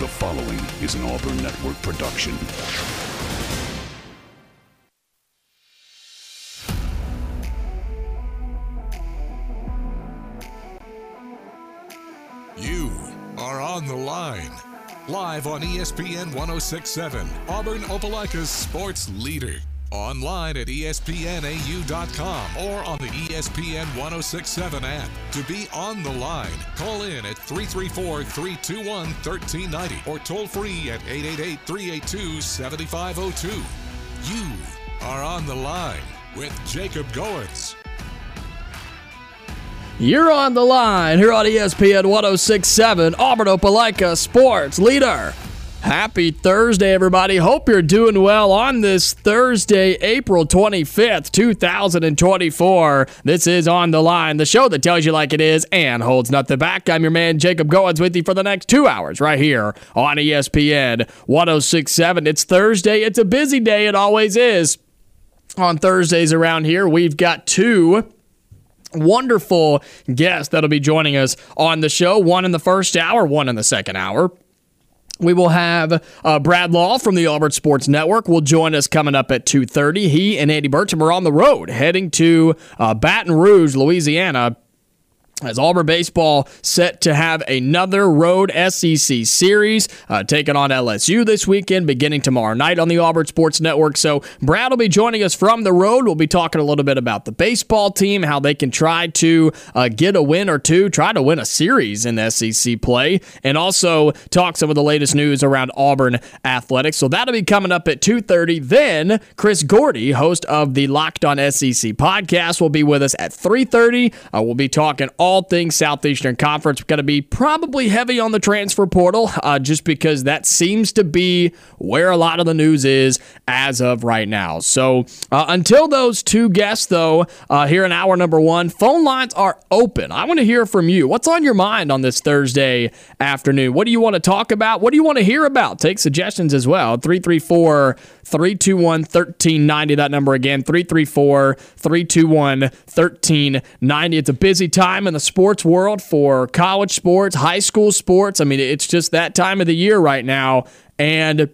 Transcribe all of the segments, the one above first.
The following is an Auburn Network production. You are on the line. Live on ESPN 1067, Auburn Opelika's sports leader. Online at espnau.com or on the ESPN 1067 app. To be on the line, call in at 334-321-1390 or toll free at 888-382-7502. You are on the line with Jacob Goins. You're on the line here on ESPN 1067, Auburn Opelika sports leader. Happy Thursday, everybody. Hope you're doing well on this Thursday, April 25th, 2024. This is On the Line, the show that tells you like it is and holds nothing back. I'm your man, Jacob Goins, with you for the next 2 hours right here on ESPN 1067. It's Thursday. It's a busy day. It always is. On Thursdays around here, we've got two wonderful guests that'll be joining us on the show. One in the first hour, one in the second hour. We will have Brad Law from the Auburn Sports Network will join us coming up at 2:30. He and Andy Burcham are on the road heading to Baton Rouge, Louisiana, as Auburn baseball set to have another road SEC series, taking on LSU this weekend, beginning tomorrow night on the Auburn Sports Network. So Brad will be joining us from the road. We'll be talking a little bit about the baseball team, how they can try to get a win or two, try to win a series in SEC play, and also talk some of the latest news around Auburn athletics. So that'll be coming up at 2:30. Then Chris Gordy, host of the Locked On SEC podcast, will be with us at 3:30. We'll be talking all things Southeastern Conference. We're going to be probably heavy on the transfer portal just because that seems to be where a lot of the news is as of right now. So until those two guests, though, here in hour number one, phone lines are open. I want to hear from you. What's on your mind on this Thursday afternoon? What do you want to talk about? What do you want to hear about? Take suggestions as well. 334-321-1390. That number again, 334-321-1390. It's a busy time in the sports world for college sports, high school sports. I mean, it's just that time of the year right now. And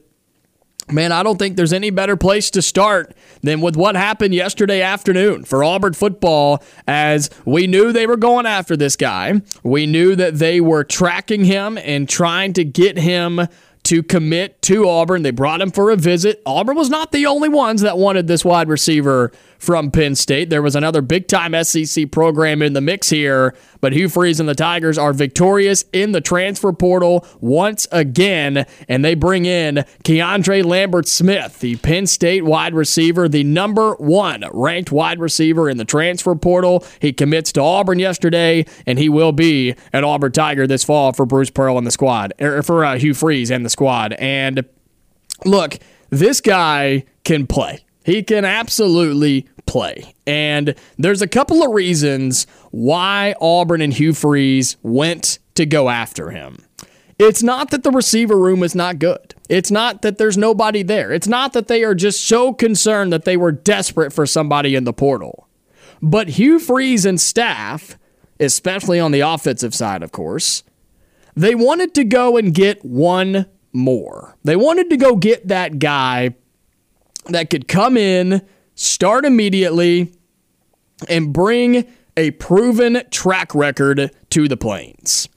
man, I don't think there's any better place to start than with what happened yesterday afternoon for Auburn football, as we knew they were going after this guy. We knew that they were tracking him and trying to get him to commit to Auburn. They brought him for a visit. Auburn was not the only ones that wanted this wide receiver from Penn State. There was another big-time SEC program in the mix here, but Hugh Freeze and the Tigers are victorious in the transfer portal once again, and they bring in Keandre Lambert-Smith, the Penn State wide receiver, the number one ranked wide receiver in the transfer portal. He commits to Auburn yesterday, and he will be an Auburn Tiger this fall for Bruce Pearl and the squad, or for Hugh Freeze and the squad. And look, this guy can play. He can absolutely play. And there's a couple of reasons why Auburn and Hugh Freeze went to go after him. It's not that the receiver room is not good. It's not that there's nobody there. It's not that they are just so concerned that they were desperate for somebody in the portal. But Hugh Freeze and staff, especially on the offensive side, of course, they wanted to go and get one more. They wanted to go get that guy that could come in, start immediately, and bring a proven track record to the Plains.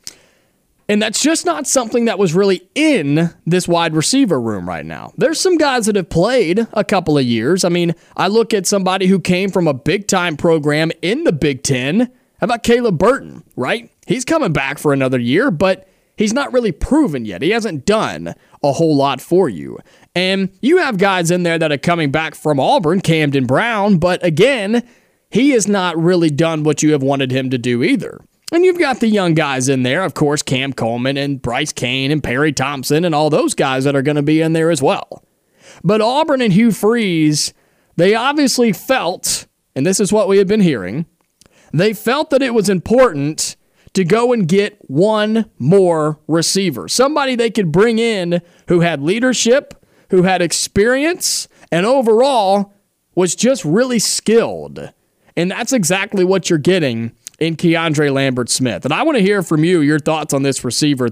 And that's just not something that was really in this wide receiver room right now. There's some guys that have played a couple of years. I mean, I look at somebody who came from a big-time program in the Big Ten. How about Caleb Burton, right? He's coming back for another year, but he's not really proven yet. He hasn't done a whole lot for you. And you have guys in there that are coming back from Auburn, Camden Brown, but again, he has not really done what you have wanted him to do either. And you've got the young guys in there, of course, Cam Coleman and Bryce Kane and Perry Thompson and all those guys that are going to be in there as well. But Auburn and Hugh Freeze, they obviously felt, and this is what we have been hearing, they felt that it was important to go and get one more receiver. Somebody they could bring in who had leadership, who had experience, and overall was just really skilled. And that's exactly what you're getting in Keandre Lambert-Smith. And I want to hear from you, your thoughts on this receiver,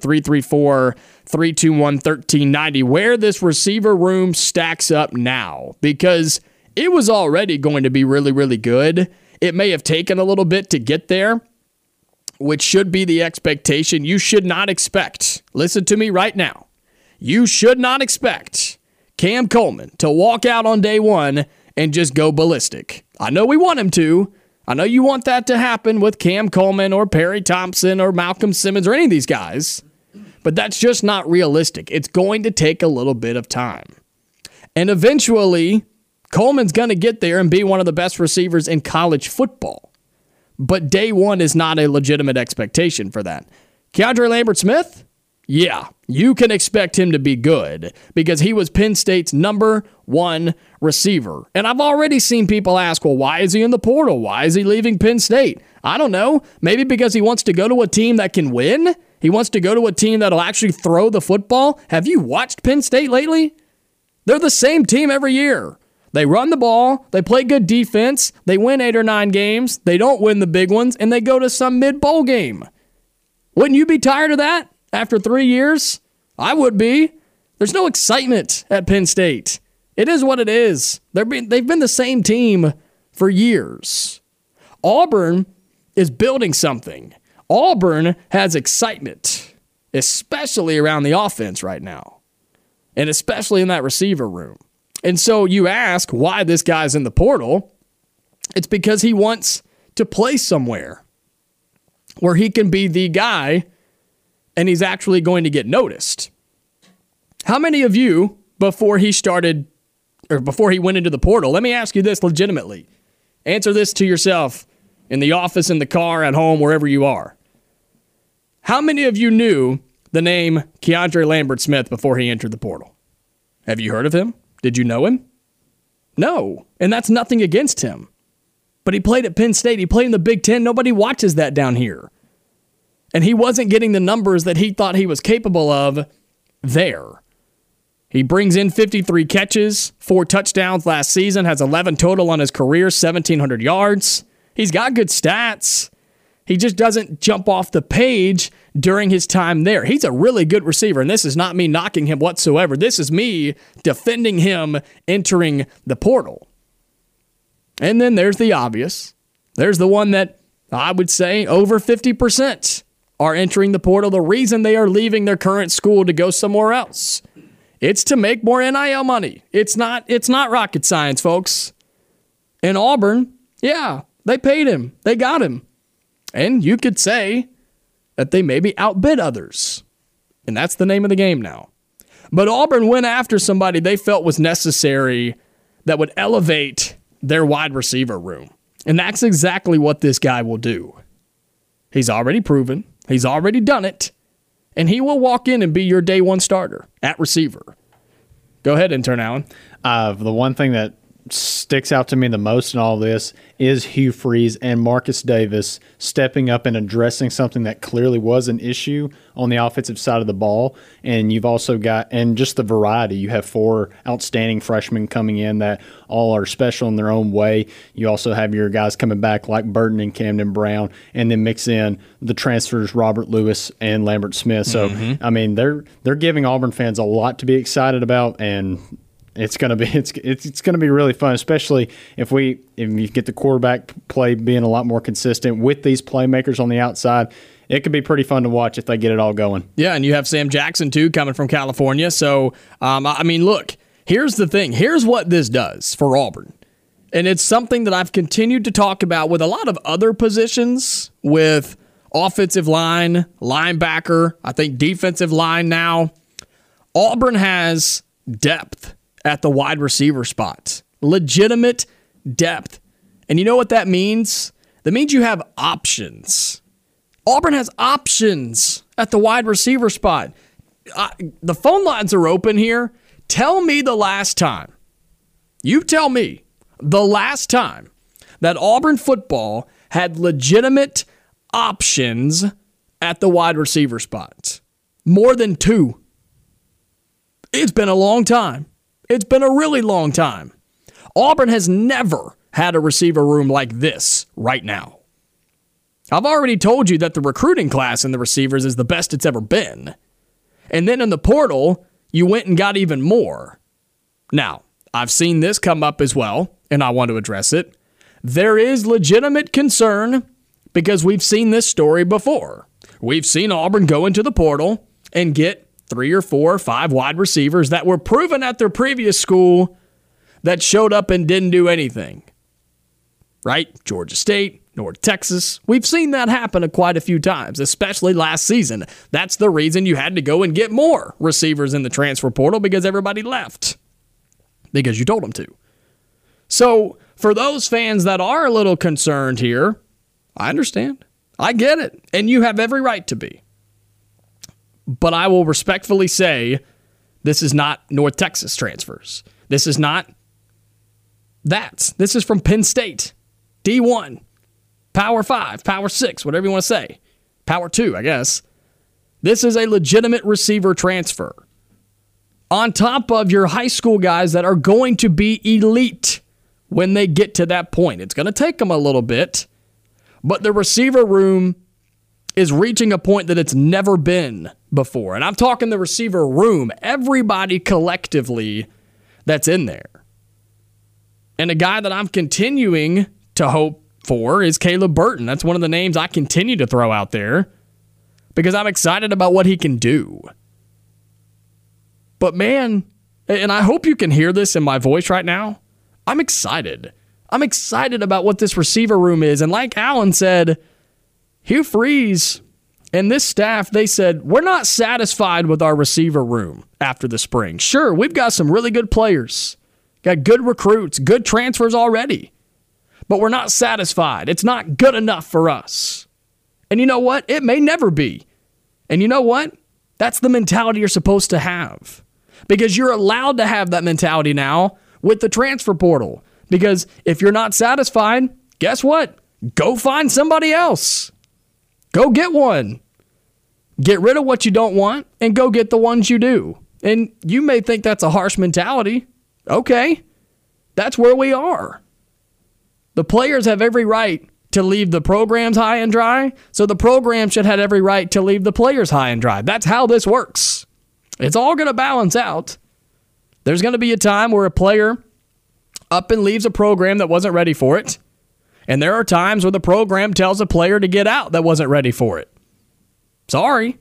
334-321-1390, where this receiver room stacks up now. Because it was already going to be really, really good. It may have taken a little bit to get there, which should be the expectation. You should not expect, listen to me right now, you should not expect Cam Coleman to walk out on day one and just go ballistic. I know we want him to. I know you want that to happen with Cam Coleman or Perry Thompson or Malcolm Simmons or any of these guys, but that's just not realistic. It's going to take a little bit of time. And eventually, Coleman's going to get there and be one of the best receivers in college football. But day one is not a legitimate expectation for that. Keandre Lambert-Smith? Yeah, you can expect him to be good because he was Penn State's number one receiver. And I've already seen people ask, well, why is he in the portal? Why is he leaving Penn State? I don't know. Maybe because he wants to go to a team that can win? He wants to go to a team that'll actually throw the football? Have you watched Penn State lately? They're the same team every year. They run the ball, they play good defense, they win 8 or 9 games, they don't win the big ones, and they go to some mid-bowl game. Wouldn't you be tired of that after 3 years? I would be. There's no excitement at Penn State. It is what it is. They've been the same team for years. Auburn is building something. Auburn has excitement, especially around the offense right now, and especially in that receiver room. And so you ask why this guy's in the portal. It's because he wants to play somewhere where he can be the guy and he's actually going to get noticed. How many of you, before he went into the portal, let me ask you this legitimately. Answer this to yourself in the office, in the car, at home, wherever you are. How many of you knew the name Keandre Lambert-Smith before he entered the portal? Have you heard of him? Did you know him? No, and that's nothing against him. But he played at Penn State. He played in the Big Ten. Nobody watches that down here. And he wasn't getting the numbers that he thought he was capable of there. He brings in 53 catches, 4 touchdowns last season, has 11 total on his career, 1,700 yards. He's got good stats. He just doesn't jump off the page during his time there. He's a really good receiver, and this is not me knocking him whatsoever. This is me defending him entering the portal. And then there's the obvious. There's the one that I would say over 50% are entering the portal. The reason they are leaving their current school to go somewhere else. It's to make more NIL money. It's not rocket science, folks. In Auburn, yeah, they paid him. They got him. And you could say that they maybe outbid others. And that's the name of the game now. But Auburn went after somebody they felt was necessary that would elevate their wide receiver room. And that's exactly what this guy will do. He's already proven. He's already done it. And he will walk in and be your day one starter at receiver. Go ahead, intern Allen. The one thing that sticks out to me the most in all this is Hugh Freeze and Marcus Davis stepping up and addressing something that clearly was an issue on the offensive side of the ball. And you've also got, and just the variety, you have 4 outstanding freshmen coming in that all are special in their own way. You also have your guys coming back like Burton and Camden Brown, and then mix in the transfers Robert Lewis and Lambert Smith. So, I mean, they're giving Auburn fans a lot to be excited about, and it's gonna be really fun, especially if you get the quarterback play being a lot more consistent with these playmakers on the outside. It could be pretty fun to watch if they get it all going. Yeah, and you have Sam Jackson too coming from California. So I mean, look, here's the thing. Here's what this does for Auburn, and it's something that I've continued to talk about with a lot of other positions, with offensive line, linebacker, I think defensive line now. Auburn has depth at the wide receiver spot. Legitimate depth. And you know what that means? That means you have options. Auburn has options at the wide receiver spot. The phone lines are open here. Tell me the last time. You tell me the last time that Auburn football had legitimate options at the wide receiver spot. More than 2. It's been a long time. It's been a really long time. Auburn has never had a receiver room like this right now. I've already told you that the recruiting class in the receivers is the best it's ever been. And then in the portal, you went and got even more. Now, I've seen this come up as well, and I want to address it. There is legitimate concern because we've seen this story before. We've seen Auburn go into the portal and get 3 or 4 or 5 wide receivers that were proven at their previous school that showed up and didn't do anything. Right? Georgia State, North Texas. We've seen that happen quite a few times, especially last season. That's the reason you had to go and get more receivers in the transfer portal because everybody left. Because you told them to. So, for those fans that are a little concerned here, I understand. I get it. And you have every right to be. But I will respectfully say, this is not North Texas transfers. This is not that. This is from Penn State. D1. Power 5, Power 6, whatever you want to say. Power 2, I guess. This is a legitimate receiver transfer. On top of your high school guys that are going to be elite when they get to that point. It's going to take them a little bit, but the receiver room is reaching a point that it's never been before. And I'm talking the receiver room, everybody collectively that's in there. And a guy that I'm continuing to hope for is Caleb Burton. That's one of the names I continue to throw out there because I'm excited about what he can do. But man, and I hope you can hear this in my voice right now, I'm excited. I'm excited about what this receiver room is. And like Alan said, Hugh Freeze and this staff, they said, we're not satisfied with our receiver room after the spring. Sure, we've got some really good players, got good recruits, good transfers already, but we're not satisfied. It's not good enough for us. And you know what? It may never be. And you know what? That's the mentality you're supposed to have. Because you're allowed to have that mentality now with the transfer portal. Because if you're not satisfied, guess what? Go find somebody else. Go get one. Get rid of what you don't want and go get the ones you do. And you may think that's a harsh mentality. Okay. That's where we are. The players have every right to leave the programs high and dry, so the program should have every right to leave the players high and dry. That's how this works. It's all going to balance out. There's going to be a time where a player up and leaves a program that wasn't ready for it, and there are times where the program tells a player to get out that wasn't ready for it. Sorry.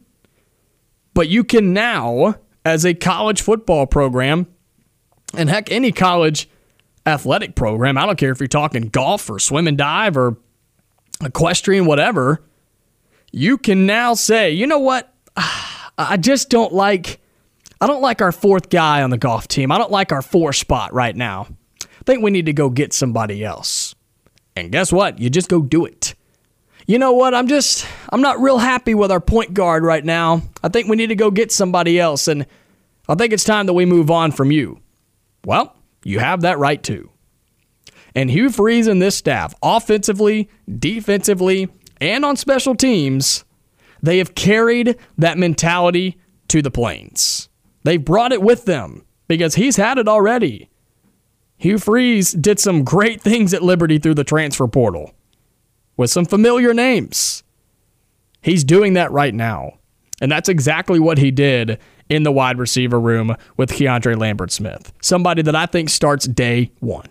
But you can now, as a college football program, and heck, any college athletic program, I don't care if you're talking golf or swim and dive or equestrian, whatever, you can now say, you know what, I don't like our 4th guy on the golf team. I don't like our 4 spot right now. I think we need to go get somebody else. And guess what? You just go do it. You know what? I'm not real happy with our point guard right now. I think we need to go get somebody else, and I think it's time that we move on from you. Well, you have that right too. And Hugh Freeze and this staff, offensively, defensively, and on special teams, they have carried that mentality to the Plains. They've brought it with them because he's had it already. Hugh Freeze did some great things at Liberty through the transfer portal with some familiar names. He's doing that right now. And that's exactly what he did in the wide receiver room with Keandre Lambert-Smith. Somebody that I think starts day one.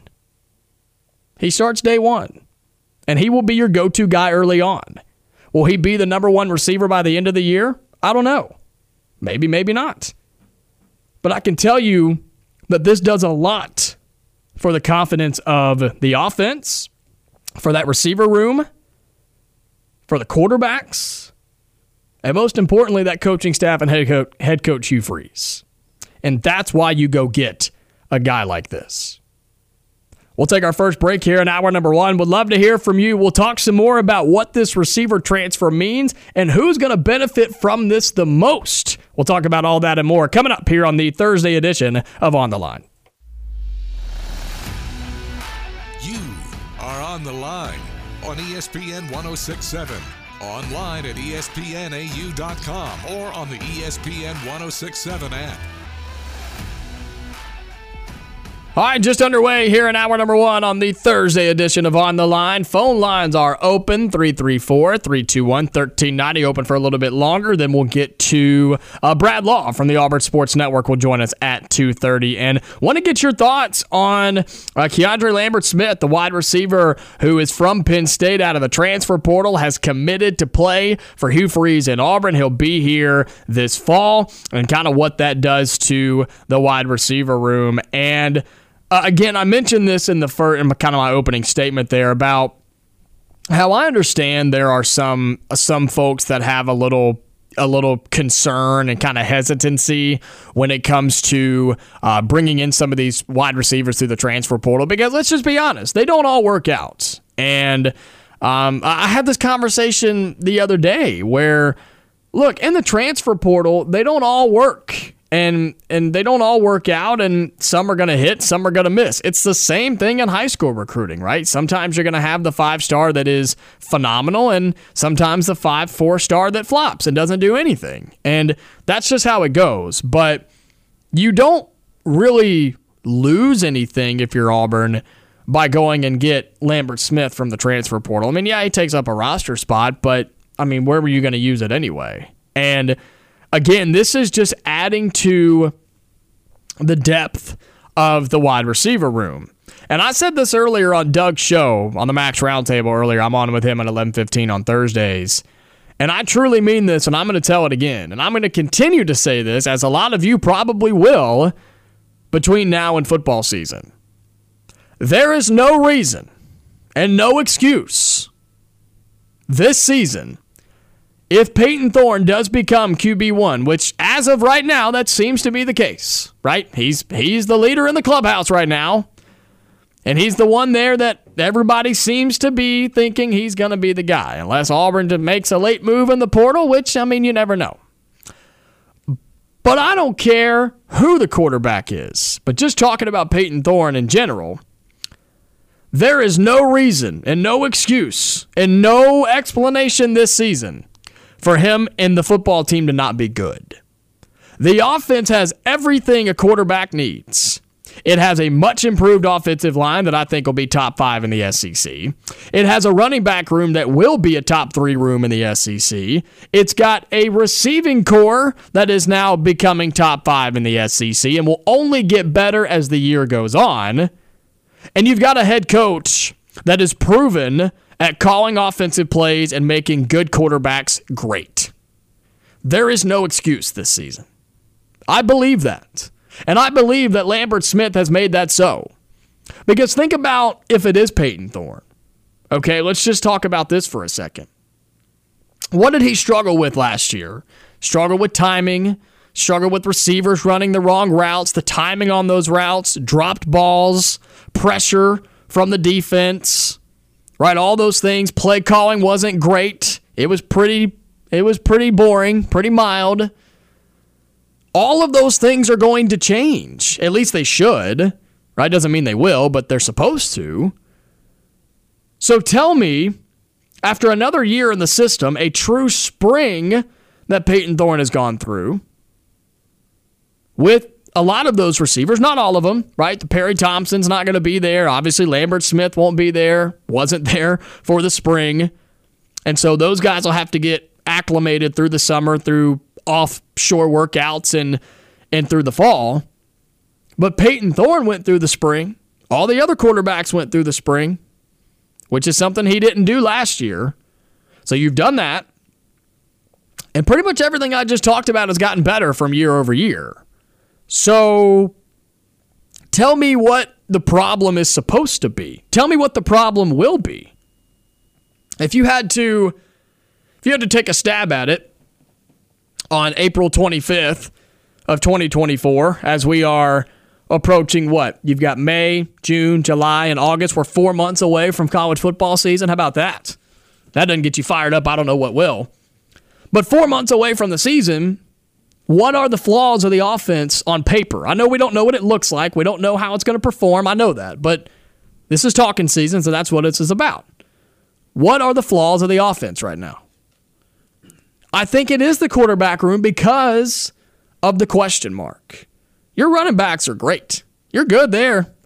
He starts day one. And he will be your go-to guy early on. Will he be the number 1 receiver by the end of the year? I don't know. Maybe, maybe not. But I can tell you that this does a lot for the confidence of the offense, for that receiver room, for the quarterbacks, and most importantly, that coaching staff and head coach Hugh Freeze. And that's why you go get a guy like this. We'll take our first break here in hour number 1. Would love to hear from you. We'll talk some more about what this receiver transfer means and who's going to benefit from this the most. We'll talk about all that and more coming up here on the Thursday edition of On the Line. You are on the line on ESPN 1067. Online at ESPNAU.com or on the ESPN 1067 app. All right, just underway here in hour number 1 on the Thursday edition of On the Line. Phone lines are open, 334-321-1390, open for a little bit longer. Then we'll get to Brad Law from the Auburn Sports Network will join us at 2:30. And want to get your thoughts on Keandre Lambert-Smith, the wide receiver who is from Penn State out of the transfer portal, has committed to play for Hugh Freeze in Auburn. He'll be here this fall, and kind of what that does to the wide receiver room. And again, I mentioned this in kind of my opening statement there about how I understand there are some folks that have a little concern and kind of hesitancy when it comes to bringing in some of these wide receivers through the transfer portal, because let's just be honest, they don't all work out. And I had this conversation the other day where, look, in the transfer portal, they don't all work. And they don't all work out, and some are going to hit, some are going to miss. It's the same thing in high school recruiting, right? Sometimes you're going to have the 5-star that is phenomenal, and sometimes the 4-star that flops and doesn't do anything. And that's just how it goes. But you don't really lose anything if you're Auburn by going and get Lambert-Smith from the transfer portal. I mean, yeah, he takes up a roster spot, but, I mean, where were you going to use it anyway? And again, this is just adding to the depth of the wide receiver room. And I said this earlier on Doug's show, on the Max Roundtable earlier. I'm on with him at 11:15 on Thursdays. And I truly mean this, and I'm going to tell it again. And I'm going to continue to say this, as a lot of you probably will, between now and football season. There is no reason and no excuse this season if Peyton Thorne does become QB1, which as of right now, that seems to be the case, right? He's the leader in the clubhouse right now, and he's the one there that everybody seems to be thinking he's going to be the guy, unless Auburn makes a late move in the portal, which, I mean, you never know. But I don't care who the quarterback is, but just talking about Peyton Thorne in general, there is no reason and no excuse and no explanation this season for him and the football team to not be good. The offense has everything a quarterback needs. It has a much improved offensive line that I think will be top 5 in the SEC. It has a running back room that will be a top 3 room in the SEC. It's got a receiving core that is now becoming top 5 in the SEC and will only get better as the year goes on. And you've got a head coach that is proven at calling offensive plays and making good quarterbacks great. There is no excuse this season. I believe that. And I believe that Lambert-Smith has made that so. Because think about if it is Peyton Thorne. Okay, let's just talk about this for a second. What did he struggle with last year? Struggle with timing, struggle with receivers running the wrong routes, the timing on those routes, dropped balls, pressure from the defense. Right, all those things. Play calling wasn't great. It was pretty boring, pretty mild. All of those things are going to change. At least they should. Right? Doesn't mean they will, but they're supposed to. So tell me, after another year in the system, a true spring that Peyton Thorne has gone through, with a lot of those receivers, not all of them, right? The Perry Thompson's not going to be there. Obviously, Lambert-Smith won't be there, wasn't there for the spring. And so those guys will have to get acclimated through the summer, through offshore workouts and through the fall. But Peyton Thorne went through the spring. All the other quarterbacks went through the spring, which is something he didn't do last year. So you've done that. And pretty much everything I just talked about has gotten better from year over year. So tell me what the problem is supposed to be. Tell me what the problem will be. If you had to take a stab at it on April 25th of 2024, as we are approaching what? You've got May, June, July, and August. We're 4 months away from college football season. How about that? That doesn't get you fired up. I don't know what will. But 4 months away from the season, what are the flaws of the offense on paper? I know we don't know what it looks like. We don't know how it's going to perform. I know that. But this is talking season, so that's what this is about. What are the flaws of the offense right now? I think it is the quarterback room because of the question mark. Your running backs are great. You're good there.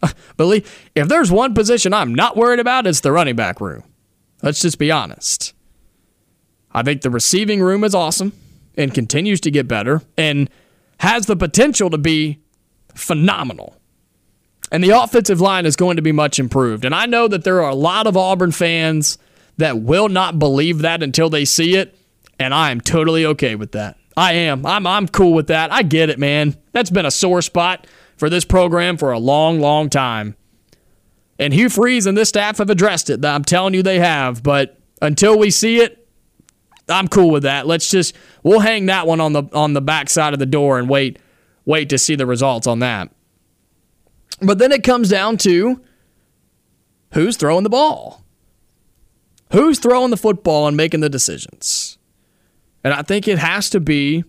If there's one position I'm not worried about, it's the running back room. Let's just be honest. I think the receiving room is awesome and continues to get better and has the potential to be phenomenal. And the offensive line is going to be much improved. And I know that there are a lot of Auburn fans that will not believe that until they see it, and I am totally okay with that. I am. I'm cool with that. I get it, man. That's been a sore spot for this program for a long, long time. And Hugh Freeze and this staff have addressed it. I'm telling you they have. But until we see it, I'm cool with that. We'll hang that one on the back side of the door and wait to see the results on that. But then it comes down to who's throwing the ball. Who's throwing the football and making the decisions? And I think it has to be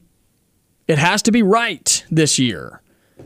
right this year.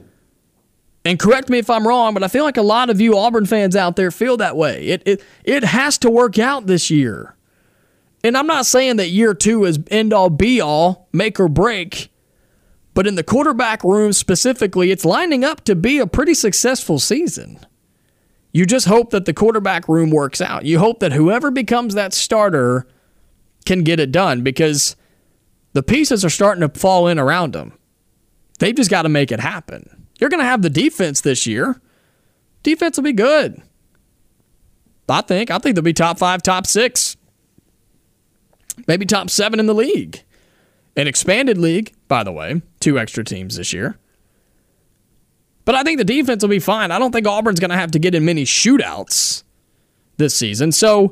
And correct me if I'm wrong, but I feel like a lot of you Auburn fans out there feel that way. It has to work out this year. And I'm not saying that year 2 is end-all, be-all, make or break, but in the quarterback room specifically, it's lining up to be a pretty successful season. You just hope that the quarterback room works out. You hope that whoever becomes that starter can get it done because the pieces are starting to fall in around them. They've just got to make it happen. You're going to have the defense this year. Defense will be good. I think they'll be top 5, top 6. Maybe top 7 in the league. An expanded league, by the way. 2 extra teams this year. But I think the defense will be fine. I don't think Auburn's going to have to get in many shootouts this season. So,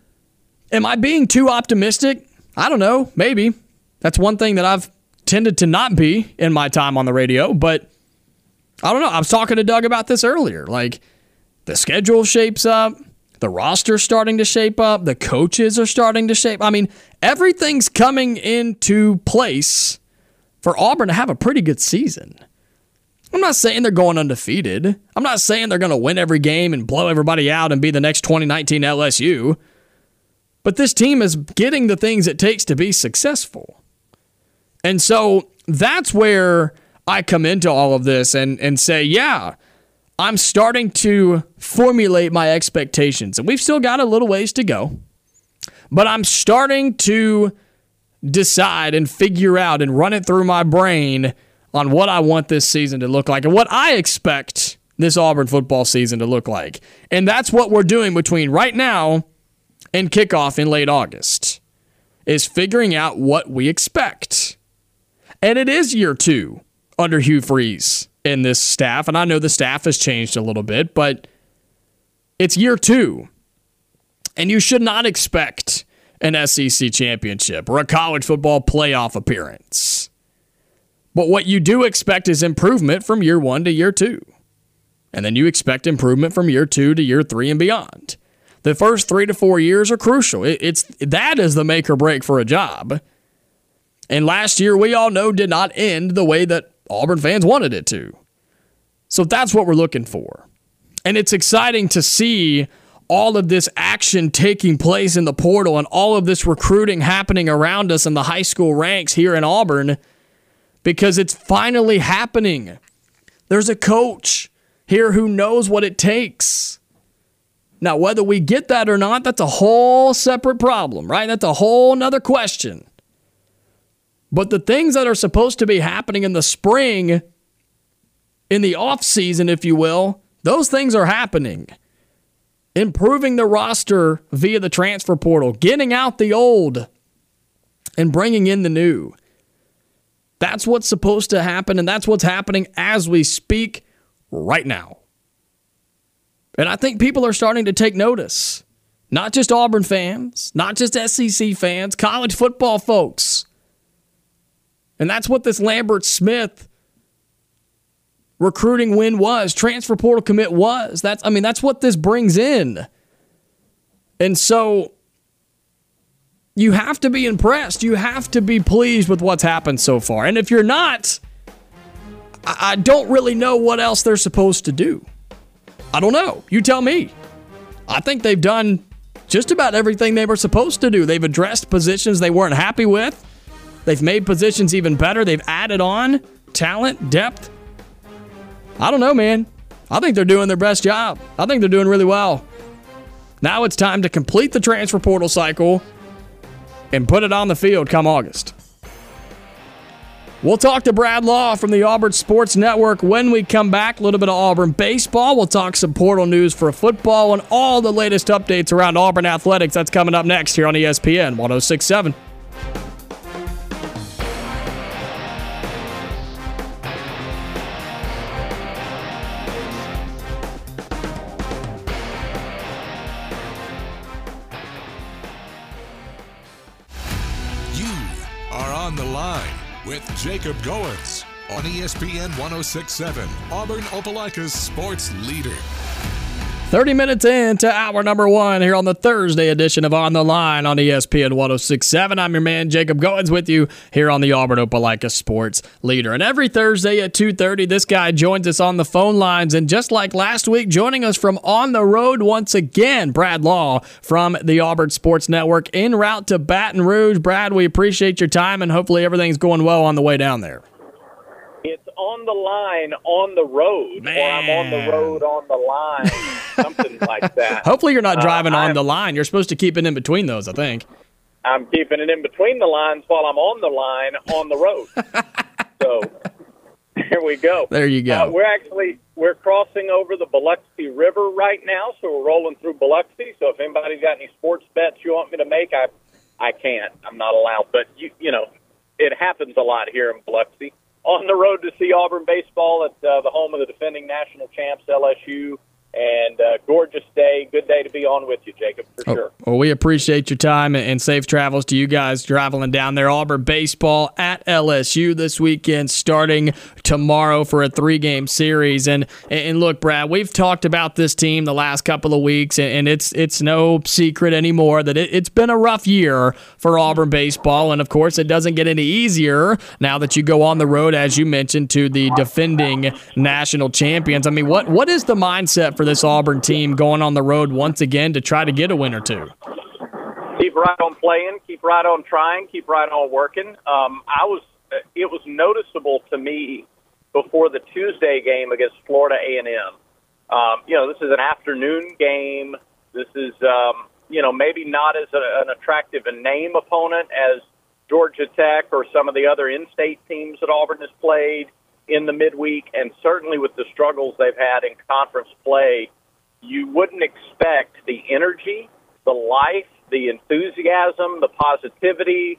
am I being too optimistic? I don't know. Maybe. That's one thing that I've tended to not be in my time on the radio. But, I don't know. I was talking to Doug about this earlier. Like, the schedule shapes up. The roster's starting to shape up. The coaches are starting to shape. I mean, everything's coming into place for Auburn to have a pretty good season. I'm not saying they're going undefeated. I'm not saying they're going to win every game and blow everybody out and be the next 2019 LSU. But this team is getting the things it takes to be successful. And so that's where I come into all of this and say, yeah, I'm starting to formulate my expectations. And we've still got a little ways to go. But I'm starting to decide and figure out and run it through my brain on what I want this season to look like and what I expect this Auburn football season to look like. And that's what we're doing between right now and kickoff in late August, is figuring out what we expect. And it is year 2 under Hugh Freeze in this staff, and I know the staff has changed a little bit, but it's year 2, and you should not expect an SEC championship or a college football playoff appearance. But what you do expect is improvement from year 1 to year 2, and then you expect improvement from year 2 to year 3 and beyond. The first 3 to 4 years are crucial. That is the make or break for a job. And last year, we all know, did not end the way that Auburn fans wanted it to. So that's what we're looking for. And it's exciting to see all of this action taking place in the portal and all of this recruiting happening around us in the high school ranks here in Auburn, because it's finally happening. There's a coach here who knows what it takes. Now, whether we get that or not, that's a whole separate problem, right? That's a whole nother question. But the things that are supposed to be happening in the spring, in the off season, if you will, those things are happening. Improving the roster via the transfer portal, getting out the old and bringing in the new. That's what's supposed to happen, and that's what's happening as we speak right now. And I think people are starting to take notice. Not just Auburn fans, not just SEC fans, college football folks. And that's what this Lambert Smith recruiting win was, transfer portal commit was. That's what this brings in. And so you have to be impressed. You have to be pleased with what's happened so far. And if you're not, I don't really know what else they're supposed to do. I don't know. You tell me. I think they've done just about everything they were supposed to do. They've addressed positions they weren't happy with. They've made positions even better. They've added on talent, depth. I don't know, man. I think they're doing their best job. I think they're doing really well. Now it's time to complete the transfer portal cycle and put it on the field come August. We'll talk to Brad Law from the Auburn Sports Network when we come back. A little bit of Auburn baseball. We'll talk some portal news for football and all the latest updates around Auburn athletics. That's coming up next here on ESPN 106.7. On the Line with Jacob Goins on ESPN 106.7, Auburn Opelika's sports leader. 30 minutes into hour number 1 here on the Thursday edition of On the Line on ESPN 106.7. I'm your man, Jacob Goins, with you here on the Auburn Opelika Sports Leader. And every Thursday at 2:30, this guy joins us on the phone lines. And just like last week, joining us from on the road once again, Brad Law from the Auburn Sports Network en route to Baton Rouge. Brad, we appreciate your time, and hopefully everything's going well on the way down there. It's on the line on the road, Man. or I'm on the road on the line, something like that. Hopefully you're not driving on the line. You're supposed to keep it in between those, I think. I'm keeping it in between the lines while I'm on the line on the road. So here we go. There you go. We're crossing over the Biloxi River right now, so we're rolling through Biloxi. So if anybody's got any sports bets you want me to make, I can't. I'm not allowed. But you know, it happens a lot here in Biloxi. On the road to see Auburn baseball at the home of the defending national champs, LSU. And gorgeous day. Good day to be on with you, Jacob, for sure. Well, we appreciate your time and safe travels to you guys traveling down there. Auburn baseball at LSU this weekend, starting tomorrow for a 3-game series. And look, Brad, we've talked about this team the last couple of weeks, and it's no secret anymore that it's been a rough year for Auburn baseball. And, of course, it doesn't get any easier now that you go on the road, as you mentioned, to the defending national champions. I mean, what is the mindset for this Auburn team going on the road once again to try to get a win or two? Keep right on playing, keep right on trying, keep right on working. It was noticeable to me before the Tuesday game against Florida A&M. This is an afternoon game. This is, maybe not as an attractive a name opponent as Georgia Tech or some of the other in-state teams that Auburn has played in the midweek, and certainly with the struggles they've had in conference play, you wouldn't expect the energy, the life, the enthusiasm, the positivity.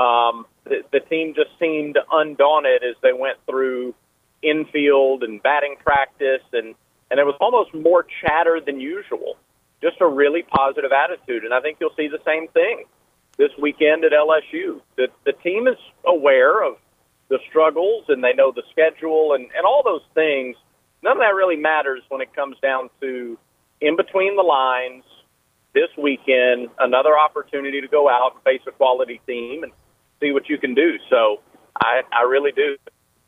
The team just seemed undaunted as they went through infield and batting practice, and there was almost more chatter than usual. Just a really positive attitude, and I think you'll see the same thing this weekend at LSU. The team is aware of the struggles, and they know the schedule and all those things. None of that really matters when it comes down to in between the lines this weekend, another opportunity to go out and face a quality team and see what you can do. So I really do.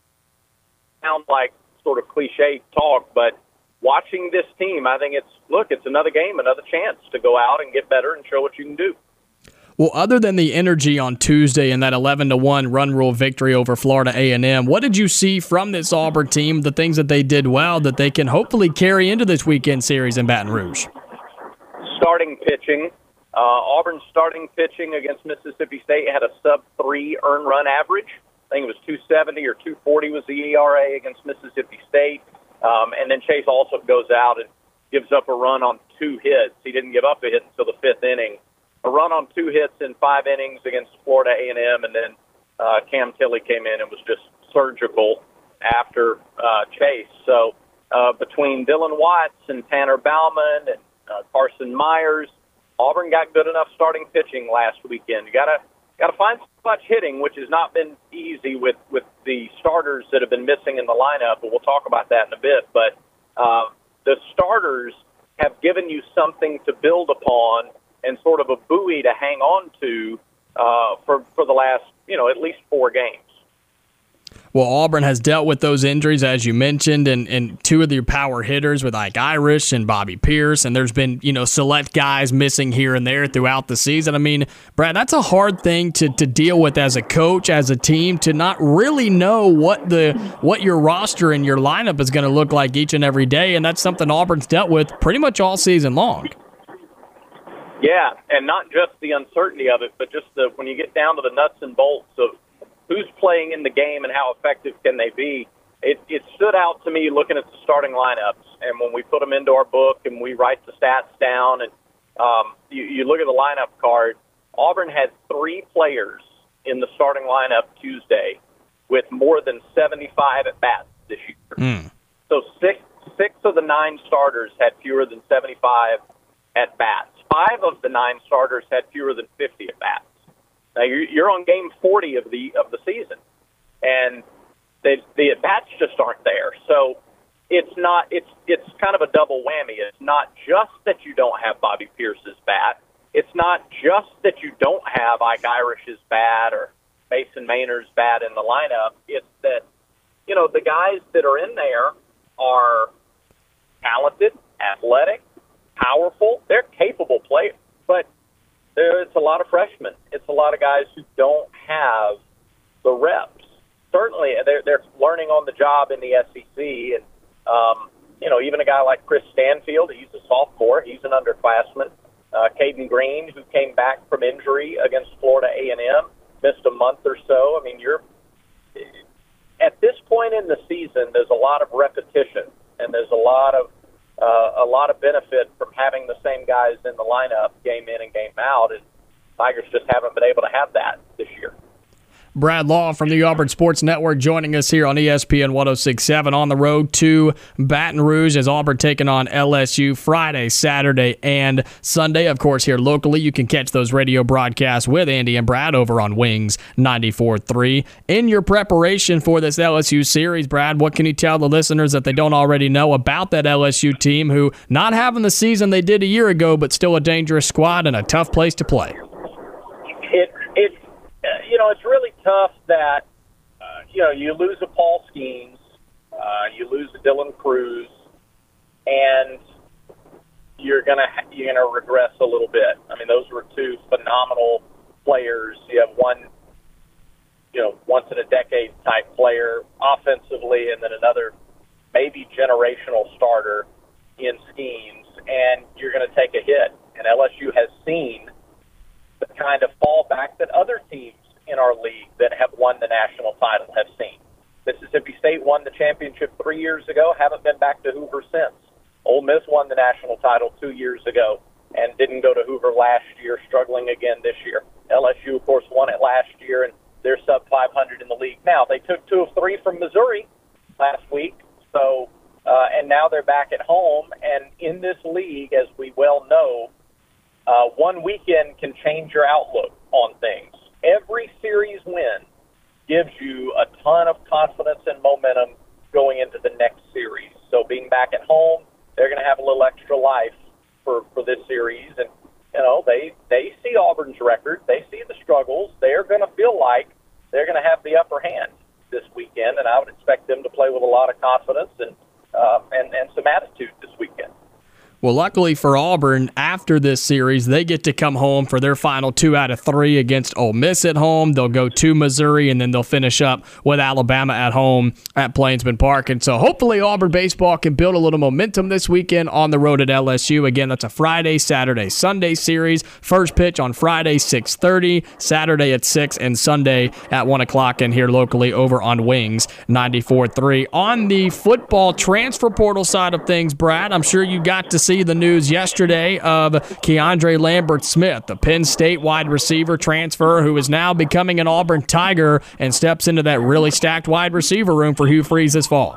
Sounds like sort of cliche talk, but watching this team, I think it's another game, another chance to go out and get better and show what you can do. Well, other than the energy on Tuesday and that 11-1 run rule victory over Florida A&M, what did you see from this Auburn team, the things that they did well that they can hopefully carry into this weekend series in Baton Rouge? Starting pitching. Auburn's starting pitching against Mississippi State had a sub-3 earned run average. I think it was 270 or 240 was the ERA against Mississippi State. And then Chase also goes out and gives up a run on 2 hits. He didn't give up a hit until the 5th inning. A run on 2 hits in 5 innings against Florida A&M, and then Cam Tilley came in and was just surgical after Chase. So between Dylan Watts and Tanner Bauman and Carson Myers, Auburn got good enough starting pitching last weekend. You got to find so much hitting, which has not been easy with the starters that have been missing in the lineup, but we'll talk about that in a bit. But the starters have given you something to build upon and sort of a buoy to hang on to for the last, at least 4 games. Well, Auburn has dealt with those injuries, as you mentioned, and two of their power hitters with Ike Irish and Bobby Pierce, and there's been, select guys missing here and there throughout the season. I mean, Brad, that's a hard thing to deal with as a coach, as a team, to not really know what your roster and your lineup is going to look like each and every day, and that's something Auburn's dealt with pretty much all season long. Yeah, and not just the uncertainty of it, but just when you get down to the nuts and bolts of who's playing in the game and how effective can they be. It stood out to me looking at the starting lineups, and when we put them into our book and we write the stats down, and you look at the lineup card, Auburn had 3 players in the starting lineup Tuesday with more than 75 at-bats this year. So six of the 9 starters had fewer than 75 at-bats. 5 of the 9 starters had fewer than 50 at-bats. Now you're on game 40 of the season, and the at-bats just aren't there. So it's kind of a double whammy. It's not just that you don't have Bobby Pierce's bat. It's not just that you don't have Ike Irish's bat or Mason Maynard's bat in the lineup. It's that the guys that are in there are talented, athletic, powerful. They're capable players, but it's a lot of freshmen. It's a lot of guys who don't have the reps. Certainly, they're learning on the job in the SEC, and even a guy like Chris Stanfield, he's a sophomore, he's an underclassman. Caden Green, who came back from injury against Florida A&M, missed a month or so. I mean, at this point in the season, there's a lot of repetition, and there's a lot of benefit from having the same guys in the lineup game in and game out, and Tigers just haven't been able to have that this year. Brad Law from the Auburn Sports Network joining us here on ESPN 106.7 on the road to Baton Rouge as Auburn taking on LSU Friday, Saturday, and Sunday. Of course, here locally, you can catch those radio broadcasts with Andy and Brad over on Wings 94.3. In your preparation for this LSU series, Brad, what can you tell the listeners that they don't already know about that LSU team who not having the season they did a year ago, but still a dangerous squad and a tough place to play? It's really tough that, you lose a Paul Skeens, you lose a Dylan Cruz, and you're gonna regress a little bit. I mean, those were 2 phenomenal players. You have one, once in a decade type player offensively, and then another maybe generational starter in Skeens, and you're going to take a hit. And LSU has seen the kind of fallback that other teams in our league that have won the national title have seen. Mississippi State won the championship 3 years ago, haven't been back to Hoover since. Ole Miss won the national title 2 years ago and didn't go to Hoover last year, struggling again this year. LSU, of course, won it last year, and they're sub 500 in the league. Now, they took 2 of 3 from Missouri last week, so and now they're back at home. And in this league, as we well know, one weekend can change your outlook on things. Every series win gives you a ton of confidence and momentum going into the next series. So being back at home, they're going to have a little extra life for this series. And, they see Auburn's record. They see the struggles. They're going to feel like they're going to have the upper hand this weekend, and I would expect them to play with a lot of confidence and some attitude this weekend. Well, luckily for Auburn, after this series, they get to come home for their final 2 out of 3 against Ole Miss at home. They'll go to Missouri, and then they'll finish up with Alabama at home at Plainsman Park. And so hopefully Auburn baseball can build a little momentum this weekend on the road at LSU. Again, that's a Friday, Saturday, Sunday series. First pitch on Friday, 6:30, Saturday at 6, and Sunday at 1 o'clock, and here locally over on Wings 94.3. On the football transfer portal side of things, Brad, I'm sure you got to see the news yesterday of Keandre Lambert-Smith, the Penn State wide receiver transfer who is now becoming an Auburn Tiger and steps into that really stacked wide receiver room for Hugh Freeze this fall.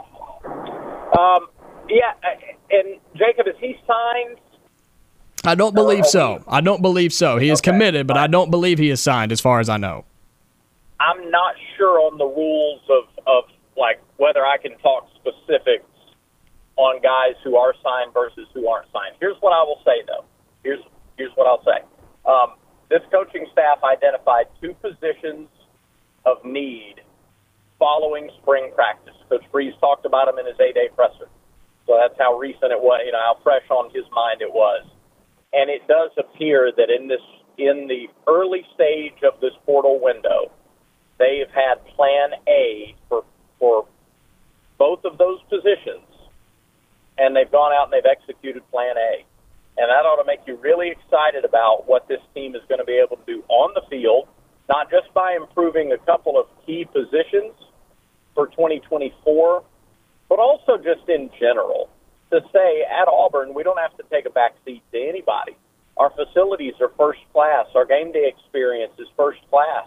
Yeah, and Jacob, is he signed? I don't believe so. I don't believe so. He is committed, but I don't believe he is signed as far as I know. I'm not sure on the rules of like whether I can talk specifics on guys who are signed versus who aren't signed. Here's what I will say, though. Here's what I'll say. This coaching staff identified 2 positions of need following spring practice. Coach Freeze talked about him in his 8-day presser. So that's how recent it was, how fresh on his mind it was. And it does appear that in the early stage of this portal window, they've had plan A for both of those positions, and they've gone out and they've executed plan A. And that ought to make you really excited about what this team is going to be able to do on the field, not just by improving a couple of key positions for 2024, but also just in general. To say at Auburn, we don't have to take a back seat to anybody. Our facilities are first class. Our game day experience is first class.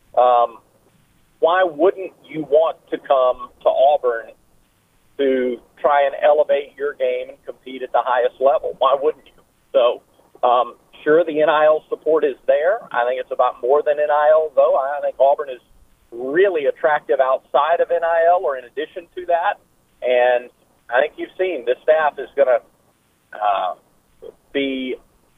Why wouldn't you want to come to Auburn to try and elevate your game and compete at the highest level? Why wouldn't you? So, sure, the NIL support is there. I think it's about more than NIL, though. I think Auburn is really attractive outside of NIL or in addition to that. And I think you've seen this staff is going to be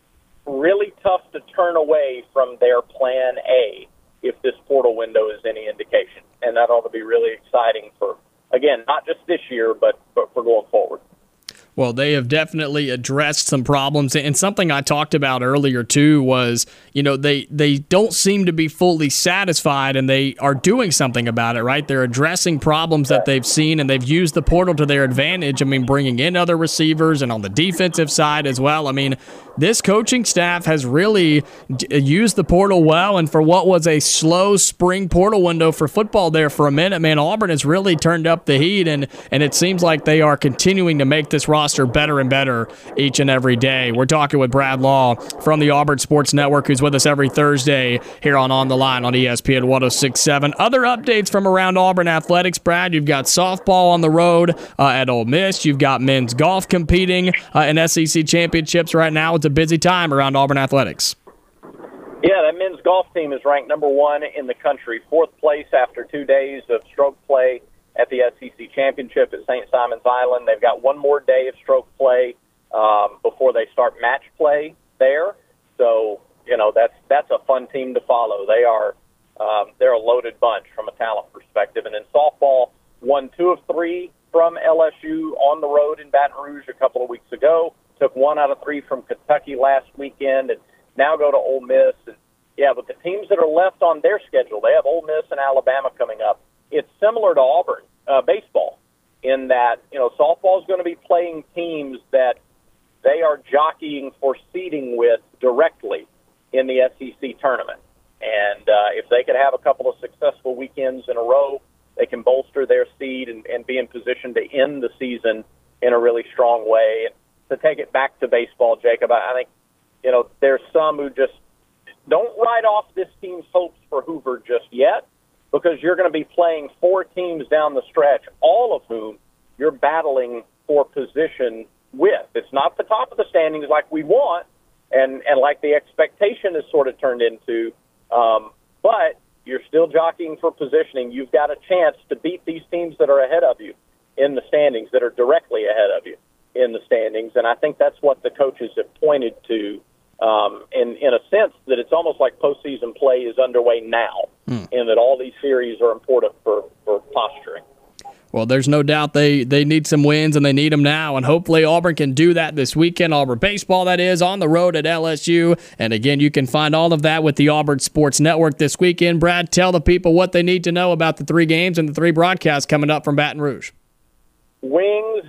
really tough to turn away from their plan A if this portal window is any indication. And that ought to be really exciting for, again, not just this year, but for going forward. Well, they have definitely addressed some problems. And something I talked about earlier, too, was, they don't seem to be fully satisfied, and they are doing something about it, right? They're addressing problems that they've seen, and they've used the portal to their advantage. I mean, bringing in other receivers and on the defensive side as well. I mean, this coaching staff has really used the portal well, and for what was a slow spring portal window for football there for a minute, man, Auburn has really turned up the heat, and it seems like they are continuing to make this roster better and better each and every day. We're talking with Brad Law from the Auburn Sports Network, who's with us every Thursday here on The Line on ESPN 106.7. Other updates from around Auburn athletics, Brad. You've got softball on the road at Ole Miss. You've got men's golf competing in SEC championships right now. It's a busy time around Auburn athletics. Yeah, that men's golf team is ranked number 1 in the country, 4th place after 2 days of stroke play at the SEC Championship at St. Simon's Island. They've got one more day of stroke play before they start match play there. So, that's a fun team to follow. They're a loaded bunch from a talent perspective. And in softball, won 2 of 3 from LSU on the road in Baton Rouge a couple of weeks ago. Took 1 out of 3 from Kentucky last weekend, and now go to Ole Miss. And but the teams that are left on their schedule, they have Ole Miss and Alabama coming up. It's similar to Auburn baseball in that, softball is going to be playing teams that they are jockeying for seeding with directly in the SEC tournament. And if they could have a couple of successful weekends in a row, they can bolster their seed and be in position to end the season in a really strong way. And to take it back to baseball, Jacob, I think, there's some who just don't write off this team's hopes for Hoover just yet, because you're going to be playing 4 teams down the stretch, all of whom you're battling for position with. It's not the top of the standings like we want and like the expectation is sort of turned into, but you're still jockeying for positioning. You've got a chance to beat these teams that are ahead of you in the standings, that are directly ahead of you in the standings, and I think that's what the coaches have pointed to, in a sense that it's almost like postseason play is underway now, and that all these series are important for posturing. Well, there's no doubt they need some wins, and they need them now, and hopefully Auburn can do that this weekend. Auburn baseball, that is, on the road at LSU. And again, you can find all of that with the Auburn Sports Network this weekend. Brad, tell the people what they need to know about the 3 games and the 3 broadcasts coming up from Baton Rouge. Wings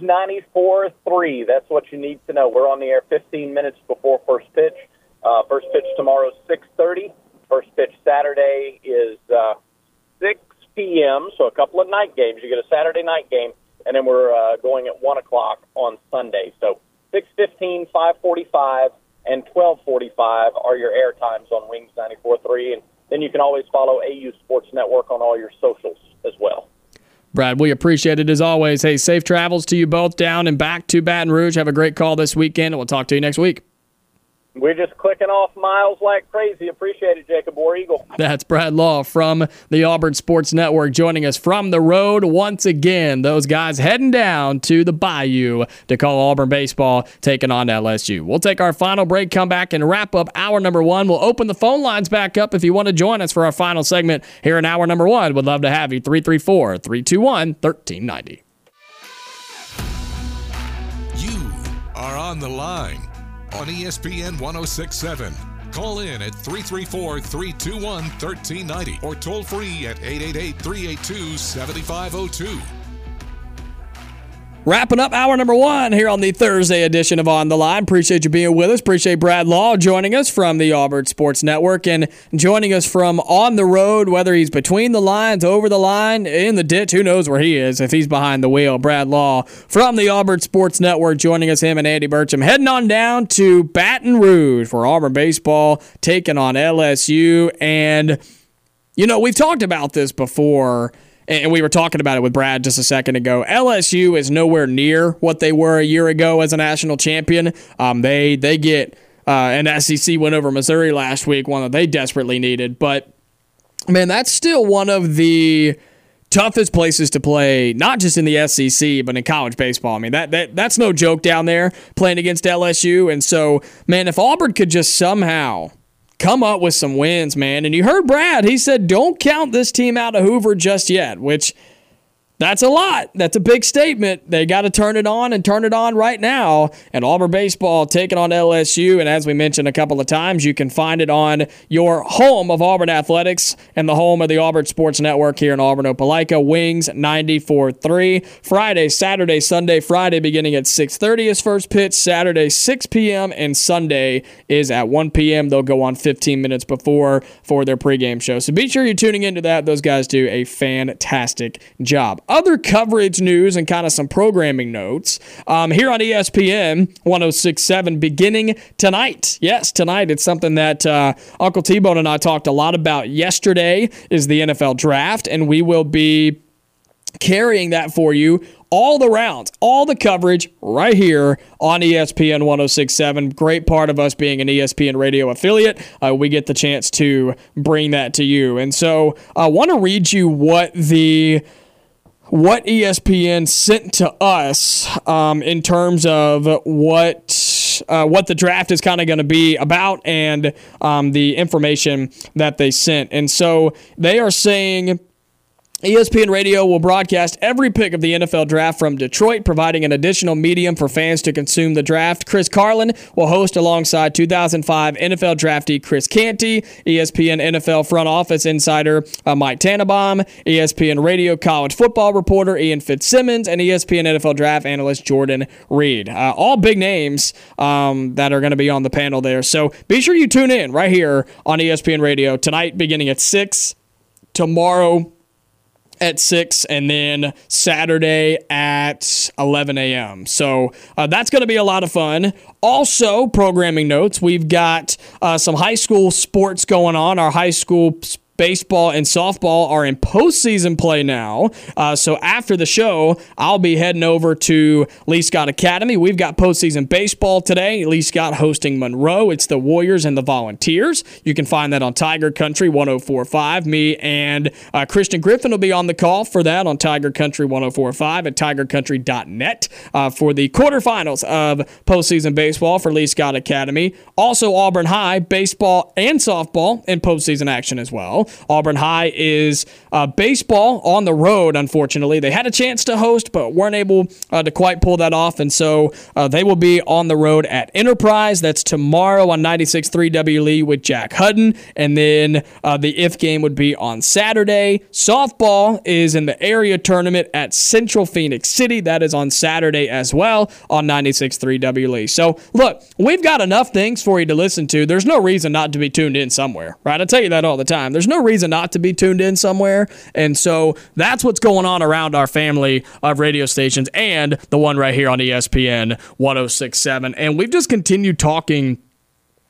94.3. That's what you need to know. We're on the air 15 minutes before first pitch. First pitch tomorrow is 6:30. First pitch Saturday is 6 p.m., so a couple of night games. You get a Saturday night game, and then we're going at 1 o'clock on Sunday. So 6:15, 5:45, and 12:45 are your air times on Wings 94.3. And then you can always follow AU Sports Network on all your socials as well. Brad, we appreciate it as always. Hey, safe travels to you both down and back to Baton Rouge. Have a great call this weekend, and we'll talk to you next week. We're just clicking off miles like crazy. Appreciate it, Jacob War Eagle. That's Brad Law from the Auburn Sports Network joining us from the road once again. Those guys heading down to the Bayou to call Auburn baseball, taking on LSU. We'll take our final break, come back, and wrap up hour number one. We'll open the phone lines back up if you want to join us for our final segment here in hour number one. We'd love to have you. 334-321-1390. You are on the line on ESPN 1067. Call in at 334-321-1390 or toll free at 888-382-7502. Wrapping up hour number one here on the Thursday edition of On the Line. Appreciate you being with us. Appreciate Brad Law joining us from the Auburn Sports Network and joining us from on the road, whether he's between the lines, over the line, in the ditch. Who knows where he is if he's behind the wheel. Brad Law from the Auburn Sports Network joining us, him and Andy Burcham, heading on down to Baton Rouge for Auburn baseball, taking on LSU. And, you know, we've talked about this before, and we were talking about it with Brad just a second ago. LSU is nowhere near what they were a year ago as a national champion. They get an SEC win over Missouri last week, one that they desperately needed. But, man, that's still one of the toughest places to play, not just in the SEC, but in college baseball. I mean, that's no joke down there, playing against LSU. And so, man, if Auburn could just somehow come up with some wins, man. And you heard Brad. He said, don't count this team out of Hoover just yet, which that's a lot. That's a big statement. They got to turn it on and turn it on right now. And Auburn baseball taking on LSU. And as we mentioned a couple of times, you can find it on your home of Auburn Athletics and the home of the Auburn Sports Network here in Auburn, Opelika. Wings 94.3. Friday, Saturday, Sunday. Friday beginning at 6:30 is first pitch. Saturday 6 p.m. and Sunday is at 1 p.m. They'll go on 15 minutes before for their pregame show. So be sure you're tuning into that. Those guys do a fantastic job. Other coverage news and kind of some programming notes here on ESPN 1067 beginning tonight. Yes, tonight. It's something that Uncle T-Bone and I talked a lot about yesterday is the NFL draft, and we will be carrying that for you all the rounds, all the coverage right here on ESPN 1067. Great part of us being an ESPN radio affiliate. We get the chance to bring that to you. And so I want to read you what ESPN sent to us in terms of what the draft is kind of going to be about and the information that they sent. And so they are saying ESPN Radio will broadcast every pick of the NFL Draft from Detroit, providing an additional medium for fans to consume the draft. Chris Carlin will host alongside 2005 NFL draftee Chris Canty, ESPN NFL front office insider Mike Tannenbaum, ESPN Radio college football reporter Ian Fitzsimmons, and ESPN NFL Draft analyst Jordan Reed. All big names that are going to be on the panel there. So be sure you tune in right here on ESPN Radio tonight beginning at 6, tomorrow at 6, and then Saturday at 11 a.m. So that's going to be a lot of fun. Also, programming notes, we've got some high school sports going on. Our high school baseball and softball are in postseason play now. So after the show, I'll be heading over to Lee Scott Academy. We've got postseason baseball today. Lee Scott hosting Monroe. It's the Warriors and the Volunteers. You can find that on Tiger Country 104.5. Me and Christian Griffin will be on the call for that on Tiger Country 104.5 at tigercountry.net for the quarterfinals of postseason baseball for Lee Scott Academy. Also, Auburn High baseball and softball in postseason action as well. Auburn High is baseball on the road, unfortunately. They had a chance to host, but weren't able to quite pull that off, and so they will be on the road at Enterprise. That's tomorrow on 96.3 W Lee with Jack Hudden, and then the IF game would be on Saturday. Softball is in the area tournament at Central Phoenix City. That is on Saturday as well on 96.3 W Lee. So, look, we've got enough things for you to listen to. There's no reason not to be tuned in somewhere, right? I tell you that all the time. There's no reason not to be tuned in somewhere. And so that's what's going on around our family of radio stations and the one right here on ESPN 1067. And we've just continued talking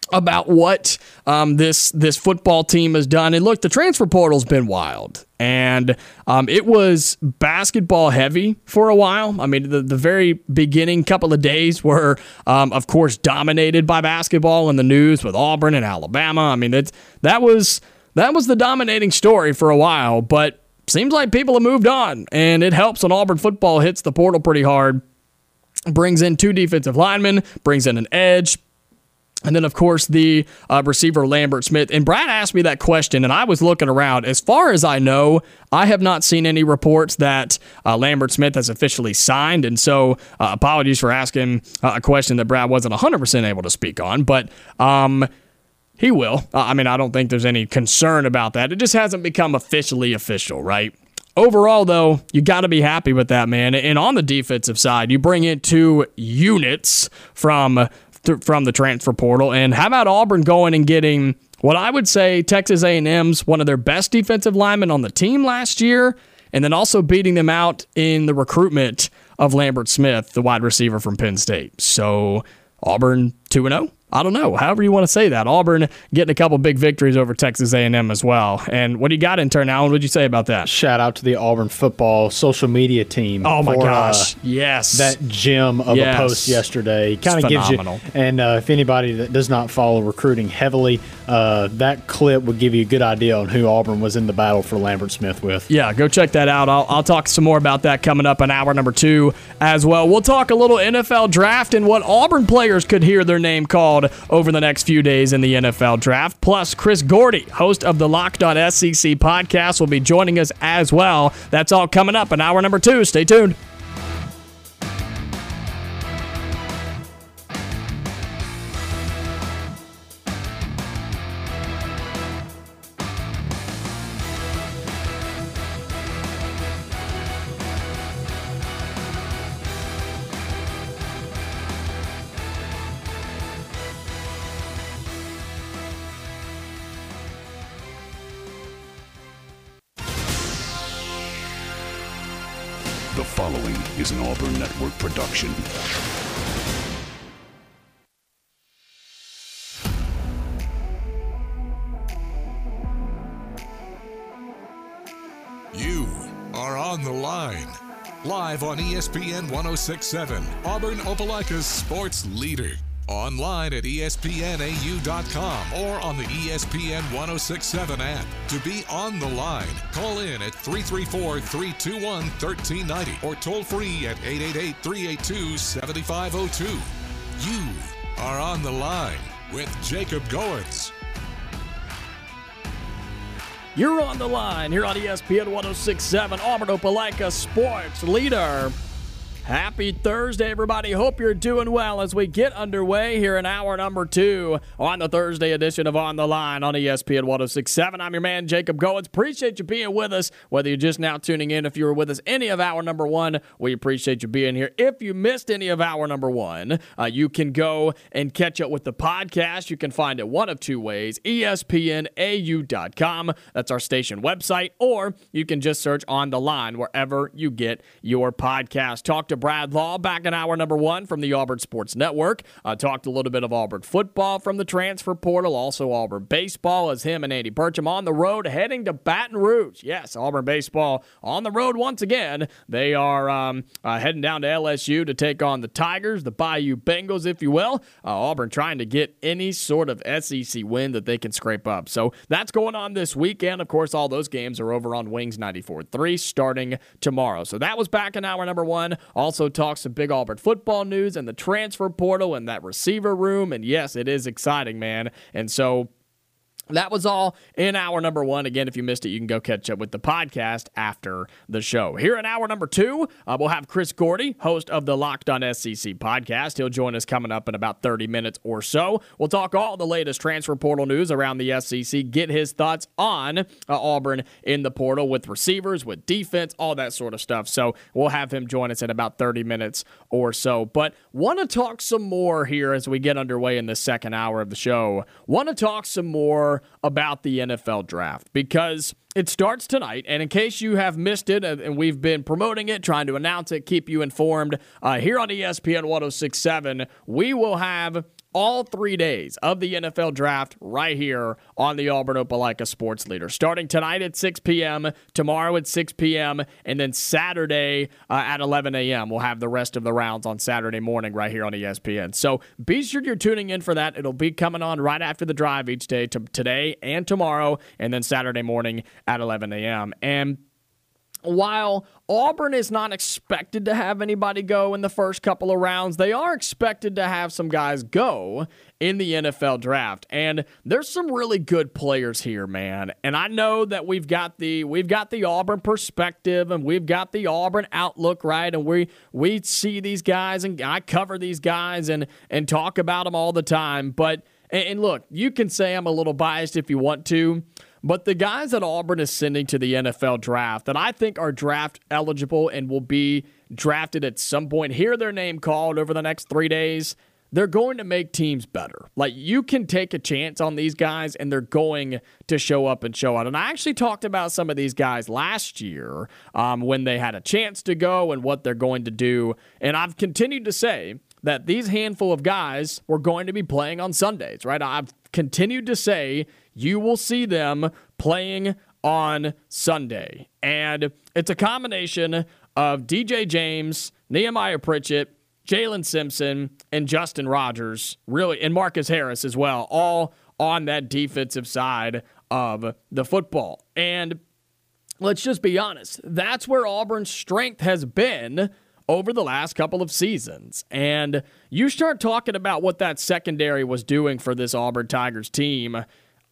about what this football team has done. And look, the transfer portal's been wild. And it was basketball heavy for a while. I mean, the very beginning couple of days were, of course, dominated by basketball in the news with Auburn and Alabama. I mean, that was the dominating story for a while, but seems like people have moved on, and it helps when Auburn football hits the portal pretty hard. Brings in 2 defensive linemen, brings in an edge, and then, of course, the receiver Lambert Smith. And Brad asked me that question, and I was looking around. As far as I know, I have not seen any reports that Lambert Smith has officially signed. And so apologies for asking a question that Brad wasn't 100% able to speak on. But he will. I mean, I don't think there's any concern about that. It just hasn't become officially official, right? Overall, though, you got to be happy with that, man. And on the defensive side, you bring in 2 units from the transfer portal. And how about Auburn going and getting what I would say Texas A&M's one of their best defensive linemen on the team last year, and then also beating them out in the recruitment of Lambert Smith, the wide receiver from Penn State. So Auburn 2-0? I don't know. However you want to say that. Auburn getting a couple big victories over Texas A&M as well. And what do you got in turn, Alan? What did you say about that? Shout out to the Auburn football social media team. Oh, my gosh. Yes. That gem of a post yesterday. Kind of gives you, and if anybody that does not follow recruiting heavily, that clip would give you a good idea on who Auburn was in the battle for Lambert Smith with. Yeah, go check that out. I'll talk some more about that coming up in hour number 2 as well. We'll talk a little NFL draft and what Auburn players could hear their name called over the next few days in the NFL draft. Plus, Chris Gordy, host of the Locked On SEC podcast, will be joining us as well. That's all coming up in hour number 2. Stay tuned. The following is an Auburn Network production. You are on the line. Live on ESPN 1067, Auburn Opelika's sports leader. Online at ESPNAU.com or on the ESPN 1067 app. To be on the line, call in at 334-321-1390 or toll free at 888-382-7502. You are on the line with Jacob Goetz. You're on the line here on ESPN 1067, Auburn Opelika sports leader. Happy Thursday, everybody. Hope you're doing well as we get underway here in hour number 2 on the Thursday edition of On the Line on ESPN 1067. I'm your man, Jacob Goetz. Appreciate you being with us, whether you're just now tuning in. If you were with us any of hour number 1, we appreciate you being here. If you missed any of hour number 1, you can go and catch up with the podcast. You can find it one of 2 ways, ESPNAU.com. That's our station website, or you can just search On the Line wherever you get your podcast. Talk to Brad Law back in hour number 1 from the Auburn Sports Network. Talked a little bit of Auburn football from the transfer portal, also Auburn baseball as him and Andy Burcham on the road heading to Baton Rouge. Yes, Auburn baseball on the road once again. They are heading down to LSU to take on the Tigers, the Bayou Bengals, if you will. Auburn trying to get any sort of SEC win that they can scrape up. So that's going on this weekend. Of course, all those games are over on Wings 94.3 starting tomorrow. So that was back in hour number 1. Also talk some big Auburn football news and the transfer portal and that receiver room. And yes, it is exciting, man. And so that was all in hour number 1. Again, if you missed it, you can go catch up with the podcast after the show. Here in hour number 2, we'll have Chris Gordy, host of the Locked On SEC podcast. He'll join us coming up in about 30 minutes or so. We'll talk all the latest transfer portal news around the SEC, get his thoughts on Auburn in the portal with receivers, with defense, all that sort of stuff. So we'll have him join us in about 30 minutes or so. But want to talk some more here as we get underway in the second hour of the show. Want to talk some more about the NFL draft because it starts tonight, and in case you have missed it, and we've been promoting it, trying to announce it, keep you informed, here on ESPN 1067, we will have all 3 days of the NFL Draft right here on the Auburn Opelika Sports Leader. Starting tonight at 6 p.m., tomorrow at 6 p.m., and then Saturday at 11 a.m. We'll have the rest of the rounds on Saturday morning right here on ESPN. So be sure you're tuning in for that. It'll be coming on right after the drive each day, today and tomorrow, and then Saturday morning at 11 a.m. And while Auburn is not expected to have anybody go in the first couple of rounds, they are expected to have some guys go in the NFL Draft. And there's some really good players here, man. And I know that we've got the Auburn perspective and we've got the Auburn outlook, right? And we see these guys and I cover these guys and talk about them all the time. But and look, you can say I'm a little biased if you want to, but the guys that Auburn is sending to the NFL Draft that I think are draft eligible and will be drafted at some point, hear their name called over the next 3 days, they're going to make teams better. Like, you can take a chance on these guys, and they're going to show up and show out. And I actually talked about some of these guys last year when they had a chance to go and what they're going to do. And I've continued to say that these handful of guys were going to be playing on Sundays, right? I've continued to say you will see them playing on Sunday. And it's a combination of DJ James, Nehemiah Pritchett, Jalen Simpson, and Justin Rogers, really, and Marcus Harris as well, all on that defensive side of the football. And let's just be honest, that's where Auburn's strength has been over the last couple of seasons. And you start talking about what that secondary was doing for this Auburn Tigers team.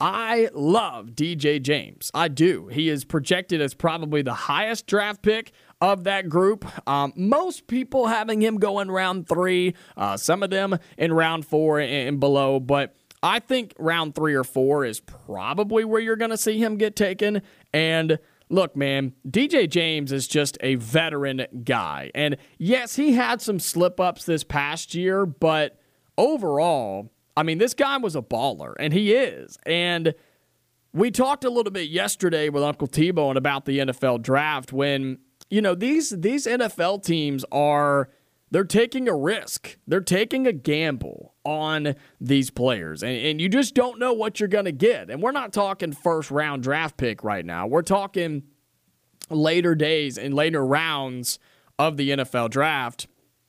I love DJ James. I do. He is projected as probably the highest draft pick of that group. Most people having him go in round 3, some of them in round 4 and below, but I think round 3 or 4 is probably where you're going to see him get taken. And look, man, DJ James is just a veteran guy. And yes, he had some slip-ups this past year, but overall, I mean, this guy was a baller, and he is. And we talked a little bit yesterday with Uncle T-Bone about the NFL Draft when, you know, these NFL teams they're taking a risk. They're taking a gamble on these players, and you just don't know what you're going to get. And we're not talking first-round draft pick right now. We're talking later days and later rounds of the NFL Draft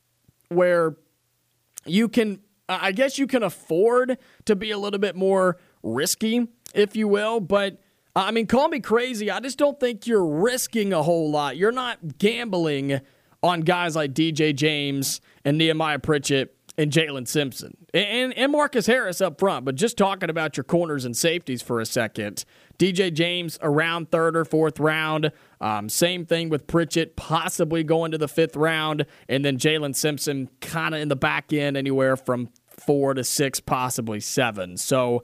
where you can, I guess you can afford to be a little bit more risky, if you will, but I mean, call me crazy. I just don't think you're risking a whole lot. You're not gambling on guys like DJ James and Nehemiah Pritchett and Jalen Simpson and Marcus Harris up front. But just talking about your corners and safeties for a second, DJ James around 3rd or 4th round. Same thing with Pritchett, possibly going to the 5th round. And then Jalen Simpson kind of in the back end, anywhere from 4 to 6, possibly 7. So,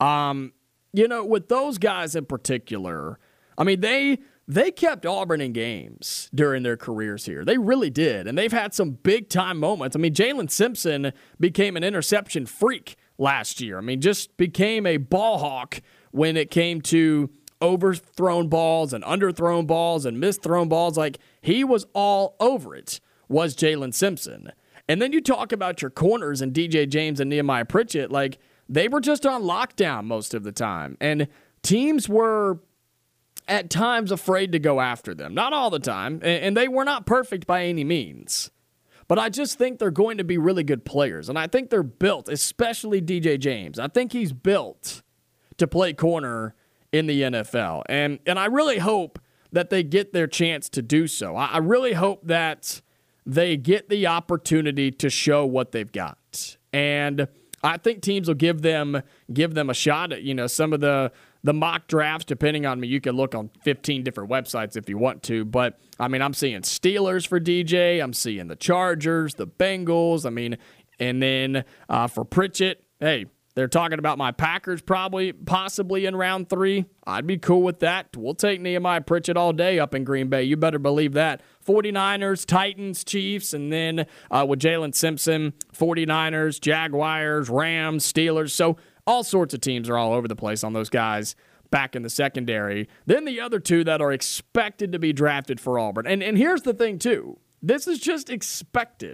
you know, with those guys in particular, I mean, they kept Auburn in games during their careers here. They really did. And they've had some big-time moments. I mean, Jalen Simpson became an interception freak last year. I mean, just became a ball hawk when it came to overthrown balls and underthrown balls and misthrown balls. Like, he was all over it, was Jalen Simpson. And then you talk about your corners and DJ James and Nehemiah Pritchett. Like, they were just on lockdown most of the time. And teams were at times afraid to go after them. Not all the time, and they were not perfect by any means. But I just think they're going to be really good players, and I think they're built, especially DJ James. I think he's built to play corner in the NFL, and I really hope that they get their chance to do so. I really hope that they get the opportunity to show what they've got, and I think teams will give them a shot at, you know, some of the mock drafts, depending on me. You can look on 15 different websites if you want to. But, I mean, I'm seeing Steelers for DJ. I'm seeing the Chargers, the Bengals. I mean, and then for Pritchett, hey, they're talking about my Packers possibly in round 3. I'd be cool with that. We'll take Nehemiah Pritchett all day up in Green Bay. You better believe that. 49ers, Titans, Chiefs, and then with Jalen Simpson, 49ers, Jaguars, Rams, Steelers. So all sorts of teams are all over the place on those guys back in the secondary. Then the other 2 that are expected to be drafted for Auburn. And here's the thing, too. This is just expected.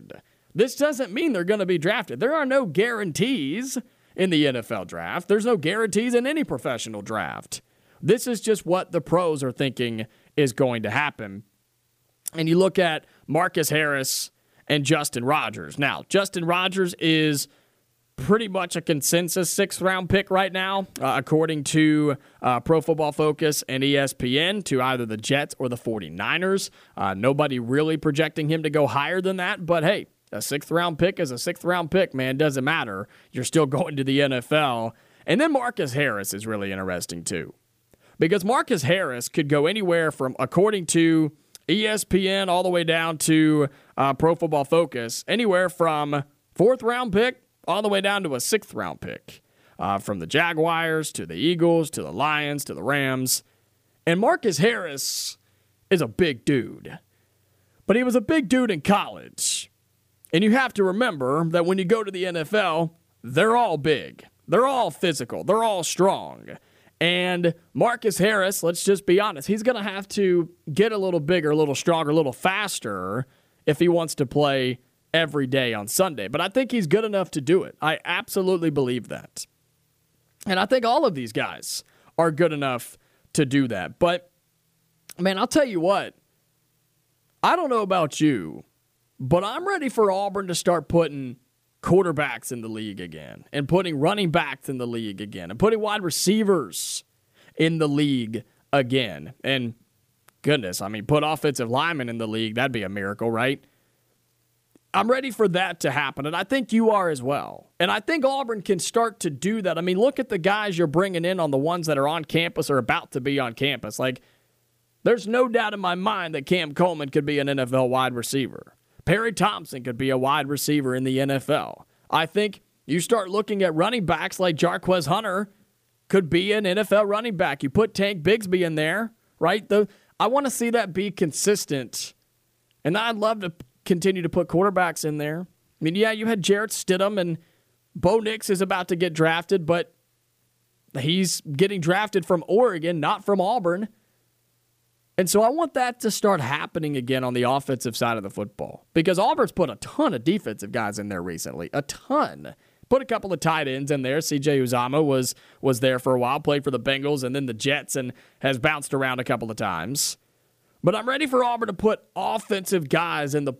This doesn't mean they're going to be drafted. There are no guarantees in the NFL draft. There's no guarantees in any professional draft. This is just what the pros are thinking is going to happen. And you look at Marcus Harris and Justin Rogers. Now, Justin Rogers is pretty much a consensus 6th-round pick right now, according to Pro Football Focus and ESPN, to either the Jets or the 49ers. Nobody really projecting him to go higher than that, but hey, a 6th-round pick is a 6th-round pick, man. Doesn't matter. You're still going to the NFL. And then Marcus Harris is really interesting, too. Because Marcus Harris could go anywhere from, according to ESPN, all the way down to Pro Football Focus, anywhere from 4th-round pick all the way down to a 6th-round pick. From the Jaguars to the Eagles to the Lions to the Rams. And Marcus Harris is a big dude. But he was a big dude in college. And you have to remember that when you go to the NFL, they're all big. They're all physical. They're all strong. And Marcus Harris, let's just be honest, he's going to have to get a little bigger, a little stronger, a little faster if he wants to play every day on Sunday. But I think he's good enough to do it. I absolutely believe that. And I think all of these guys are good enough to do that. But, man, I'll tell you what, I don't know about you, but I'm ready for Auburn to start putting quarterbacks in the league again and putting running backs in the league again and putting wide receivers in the league again. And goodness, I mean, put offensive linemen in the league. That'd be a miracle, right? I'm ready for that to happen, and I think you are as well. And I think Auburn can start to do that. I mean, look at the guys you're bringing in on the ones that are on campus or about to be on campus. Like, there's no doubt in my mind that Cam Coleman could be an NFL wide receiver. Perry Thompson could be a wide receiver in the NFL. I think you start looking at running backs like Jarquez Hunter could be an NFL running back. You put Tank Bigsby in there, right? I want to see that be consistent. And I'd love to continue to put quarterbacks in there. I mean, yeah, you had Jarrett Stidham, and Bo Nix is about to get drafted, but he's getting drafted from Oregon, not from Auburn. And so I want that to start happening again on the offensive side of the football, because Auburn's put a ton of defensive guys in there recently, a ton. Put a couple of tight ends in there. C.J. Uzomah was there for a while, played for the Bengals and then the Jets, and has bounced around a couple of times. But I'm ready for Auburn to put offensive guys in the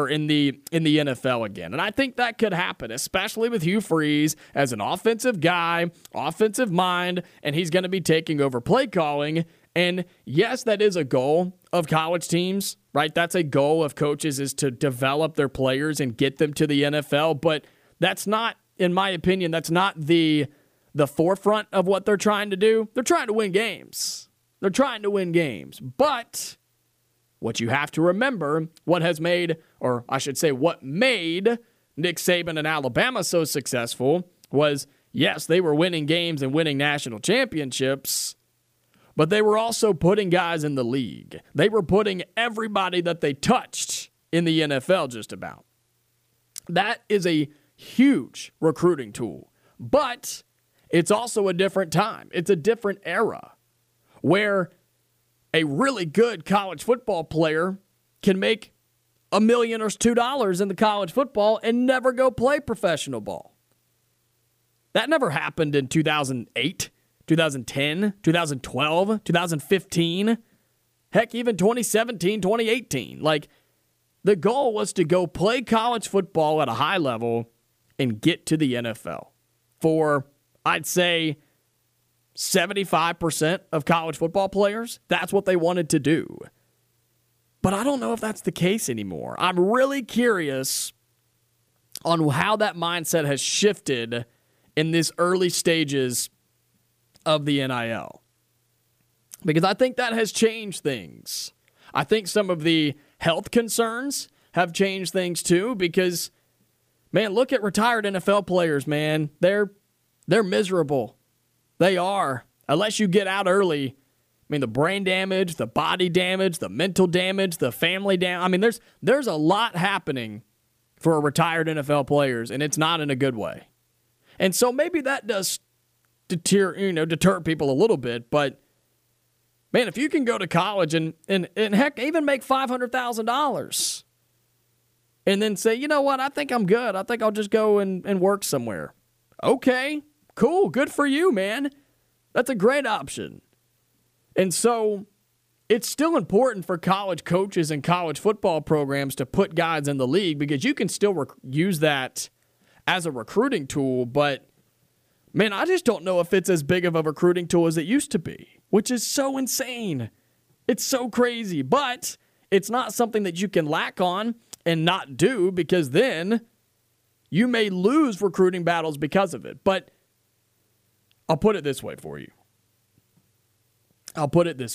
NFL again. And I think that could happen, especially with Hugh Freeze as an offensive guy, offensive mind, and he's going to be taking over play calling. And yes, that is a goal of college teams, right? That's a goal of coaches, is to develop their players and get them to the NFL. But that's not, in my opinion, that's not the forefront of what they're trying to do. They're trying to win games. They're trying to win games. But what you have to remember, what made Nick Saban and Alabama so successful was, yes, they were winning games and winning national championships, but they were also putting guys in the league. They were putting everybody that they touched in the NFL just about. That is a huge recruiting tool, but it's also a different time. It's a different era where a really good college football player can make $1 million or $2 in the college football and never go play professional ball. That never happened in 2008, 2010, 2012, 2015, heck, even 2017, 2018. Like, the goal was to go play college football at a high level and get to the NFL. For, I'd say, 75% of college football players, that's what they wanted to do. But I don't know if that's the case anymore. I'm really curious on how that mindset has shifted in these early stages of the NIL. Because I think that has changed things. I think some of the health concerns have changed things too, because, man, look at retired NFL players, man. They're miserable. They are. Unless you get out early. I mean, the brain damage, the body damage, the mental damage, the family damage. I mean, there's a lot happening for retired NFL players, and it's not in a good way. And so maybe that does deter people a little bit, but man, if you can go to college and heck, even make $500,000, and then say, you know what, I think I'm good. I think I'll just go and work somewhere. Okay, cool, good for you, man. That's a great option. And so it's still important for college coaches and college football programs to put guys in the league because you can still use that as a recruiting tool, but man, I just don't know if it's as big of a recruiting tool as it used to be, which is so insane. It's so crazy, but it's not something that you can lack on and not do because then you may lose recruiting battles because of it. But I'll put it this way for you. I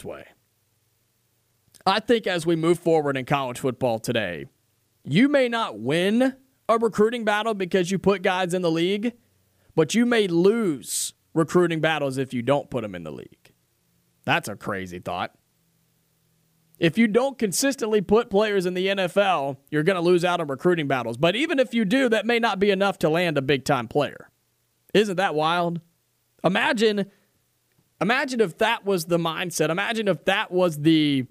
think as we move forward in college football today, you may not win a recruiting battle because you put guys in the league, but you may lose recruiting battles if you don't put them in the league. That's a crazy thought. If you don't consistently put players in the NFL, you're going to lose out on recruiting battles. But even if you do, that may not be enough to land a big-time player. Isn't that wild? Imagine if that was the mindset. Imagine if that was the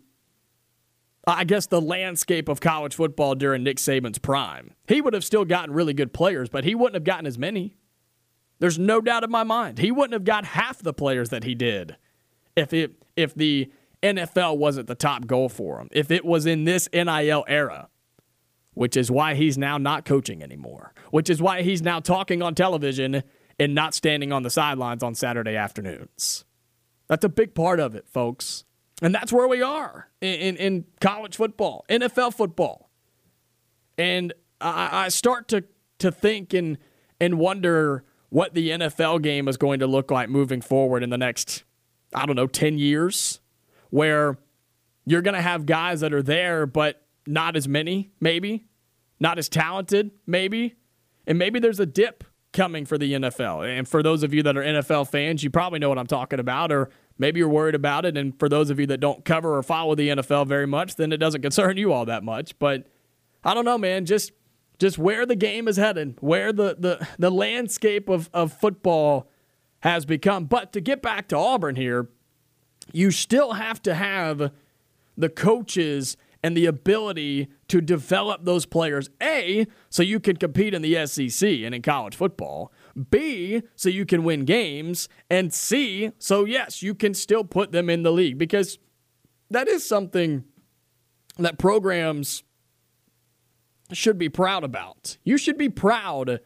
landscape of college football during Nick Saban's prime. He would have still gotten really good players, but he wouldn't have gotten as many. There's no doubt in my mind. He wouldn't have got half the players that he did if the NFL wasn't the top goal for him, if it was in this NIL era, which is why he's now not coaching anymore, which is why he's now talking on television and not standing on the sidelines on Saturday afternoons. That's a big part of it, folks. And that's where we are in college football, NFL football. And I start to think and wonder what the NFL game is going to look like moving forward in the next, 10 years, where you're going to have guys that are there, but not as many, maybe, not as talented, maybe, and maybe there's a dip coming for the NFL. And for those of you that are NFL fans, you probably know what I'm talking about, or maybe you're worried about it. And for those of you that don't cover or follow the NFL very much, then it doesn't concern you all that much. But I don't know, man, just where the game is headed, where the landscape of football has become. But to get back to Auburn here, you still have to have the coaches and the ability to develop those players, A, so you can compete in the SEC and in college football, B, so you can win games, and C, so yes, you can still put them in the league, because that is something that programs should be proud about. You should be proud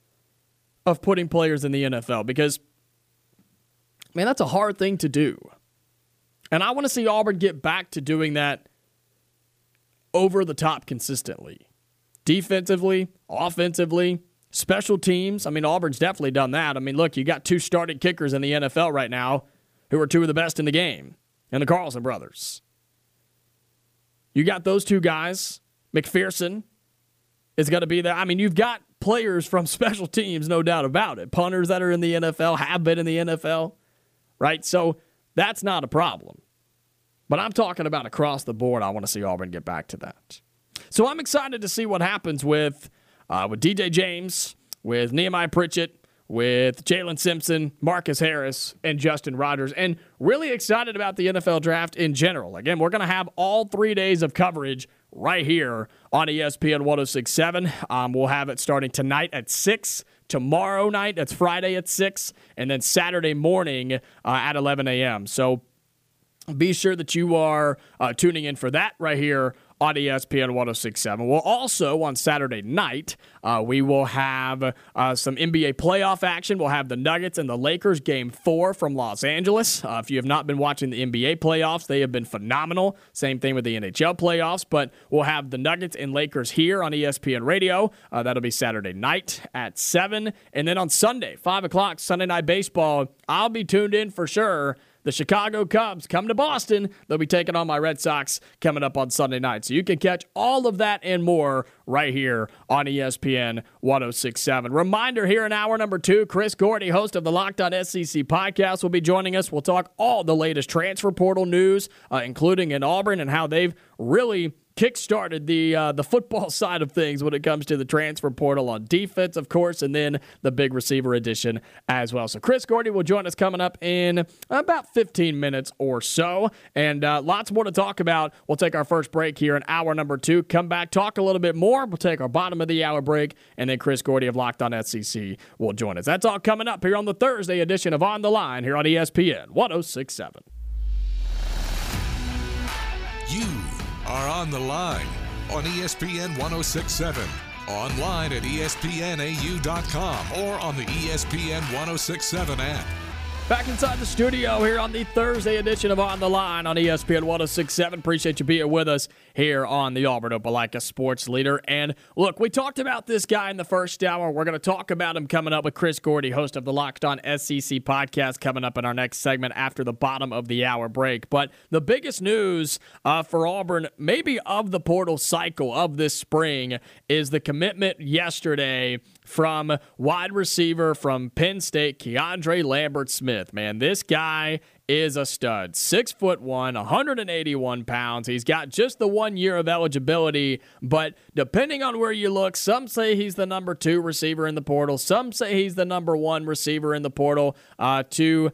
of putting players in the NFL because, man, that's a hard thing to do. And I want to see Auburn get back to doing that over the top consistently. Defensively, offensively, special teams. Auburn's definitely done that. Look, you got two starting kickers in the NFL right now who are two of the best in the game, and the Carlson brothers. You got those two guys. McPherson is going to be there. You've got players from special teams, no doubt about it. Punters that are in the NFL, have been in the NFL, right? So that's not a problem. But I'm talking about across the board. I want to see Auburn get back to that. So I'm excited to see what happens with DJ James, with Nehemiah Pritchett, with Jalen Simpson, Marcus Harris, and Justin Rogers, and really excited about the NFL draft in general. Again, we're going to have all 3 days of coverage right here on ESPN 106.7. We'll have it starting tonight at 6, tomorrow night, that's Friday at 6, and then Saturday morning at 11 a.m. So be sure that you are tuning in for that right here on ESPN 106.7. We'll also, on Saturday night, we will have some NBA playoff action. We'll have the Nuggets and the Lakers Game 4 from Los Angeles. If you have not been watching the NBA playoffs, they have been phenomenal. Same thing with the NHL playoffs, but we'll have the Nuggets and Lakers here on ESPN Radio. That'll be Saturday night at 7. And then on Sunday, 5 o'clock, Sunday Night Baseball, I'll be tuned in for sure. The Chicago Cubs come to Boston. They'll be taking on my Red Sox coming up on Sunday night. So you can catch all of that and more right here on ESPN 106.7. Reminder here in hour number 2, Chris Gordy, host of the Locked On SEC podcast, will be joining us. We'll talk all the latest transfer portal news, including in Auburn and how they've really kickstarted the football side of things when it comes to the transfer portal on defense, of course, and then the big receiver edition as well. So Chris Gordy will join us coming up in about 15 minutes or so, and lots more to talk about. We'll take our first break here in hour number 2. Come back, talk a little bit more. We'll take our bottom of the hour break, and then Chris Gordy of Locked On SEC will join us. That's all coming up here on the Thursday edition of On the Line here on ESPN 106.7. You are on the line on ESPN 106.7, online at espnau.com, or on the ESPN 106.7 app. Back inside the studio here on the Thursday edition of On the Line on ESPN 106.7. Appreciate you being with us here on the Auburn Opelika Sports Leader. And look, we talked about this guy in the first hour. We're going to talk about him coming up with Chris Gordy, host of the Locked On SEC podcast, coming up in our next segment after the bottom of the hour break. But the biggest news for Auburn, maybe of the portal cycle of this spring, is the commitment yesterday from wide receiver from Penn State, Keandre Lambert-Smith. Man, this guy is a stud. 6'1", 181 pounds. He's got just the 1 year of eligibility, but depending on where you look, some say he's the number 2 receiver in the portal. Some say he's the number 1 receiver in the portal. To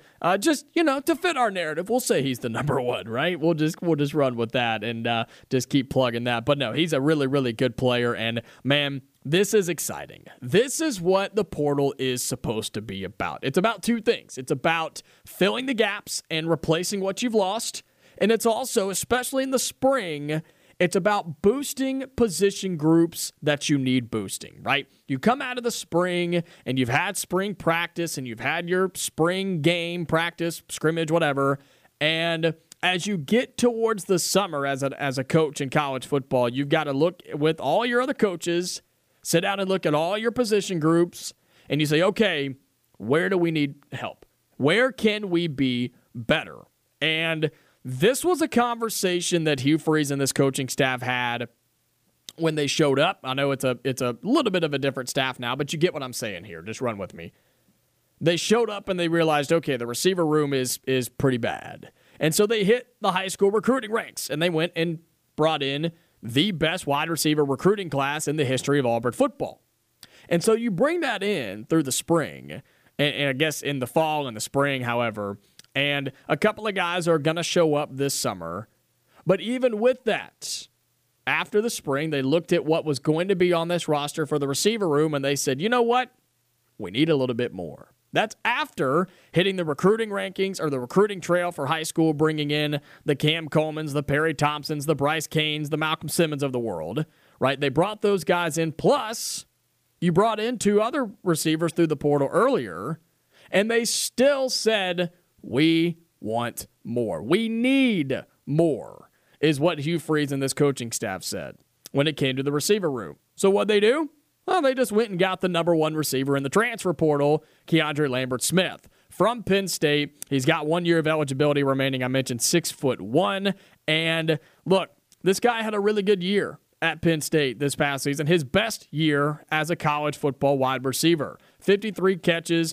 fit our narrative, we'll say he's the number 1, right? We'll just run with that and just keep plugging that. But no, he's a really, really good player, and man, this is exciting. This is what the portal is supposed to be about. It's about 2 things. It's about filling the gaps and replacing what you've lost. And it's also, especially in the spring, it's about boosting position groups that you need boosting, right? You come out of the spring and you've had spring practice and you've had your spring game practice, scrimmage, whatever, and as you get towards the summer as a coach in college football, you've got to look with all your other coaches, sit down and look at all your position groups, and you say, okay, where do we need help? Where can we be better? And this was a conversation that Hugh Freeze and this coaching staff had when they showed up. I know it's a little bit of a different staff now, but you get what I'm saying here. Just run with me. They showed up and they realized, okay, the receiver room is pretty bad. And so they hit the high school recruiting ranks, and they went and brought in the best wide receiver recruiting class in the history of Auburn football. And so you bring that in through the spring, and I guess in the fall and the spring, however, and a couple of guys are going to show up this summer. But even with that, after the spring, they looked at what was going to be on this roster for the receiver room, and they said, you know what? We need a little bit more. That's after hitting the recruiting rankings or the recruiting trail for high school, bringing in the Cam Colemans, the Perry Thompsons, the Bryce Canes, the Malcolm Simmons of the world, right? They brought those guys in. Plus, you brought in 2 other receivers through the portal earlier, and they still said, we want more. We need more, is what Hugh Freeze and this coaching staff said when it came to the receiver room. So what'd they do? Well, they just went and got the number 1 receiver in the transfer portal, Keandre Lambert-Smith. From Penn State, he's got 1 year of eligibility remaining. I mentioned 6'1". And look, this guy had a really good year at Penn State this past season. His best year as a college football wide receiver. 53 catches,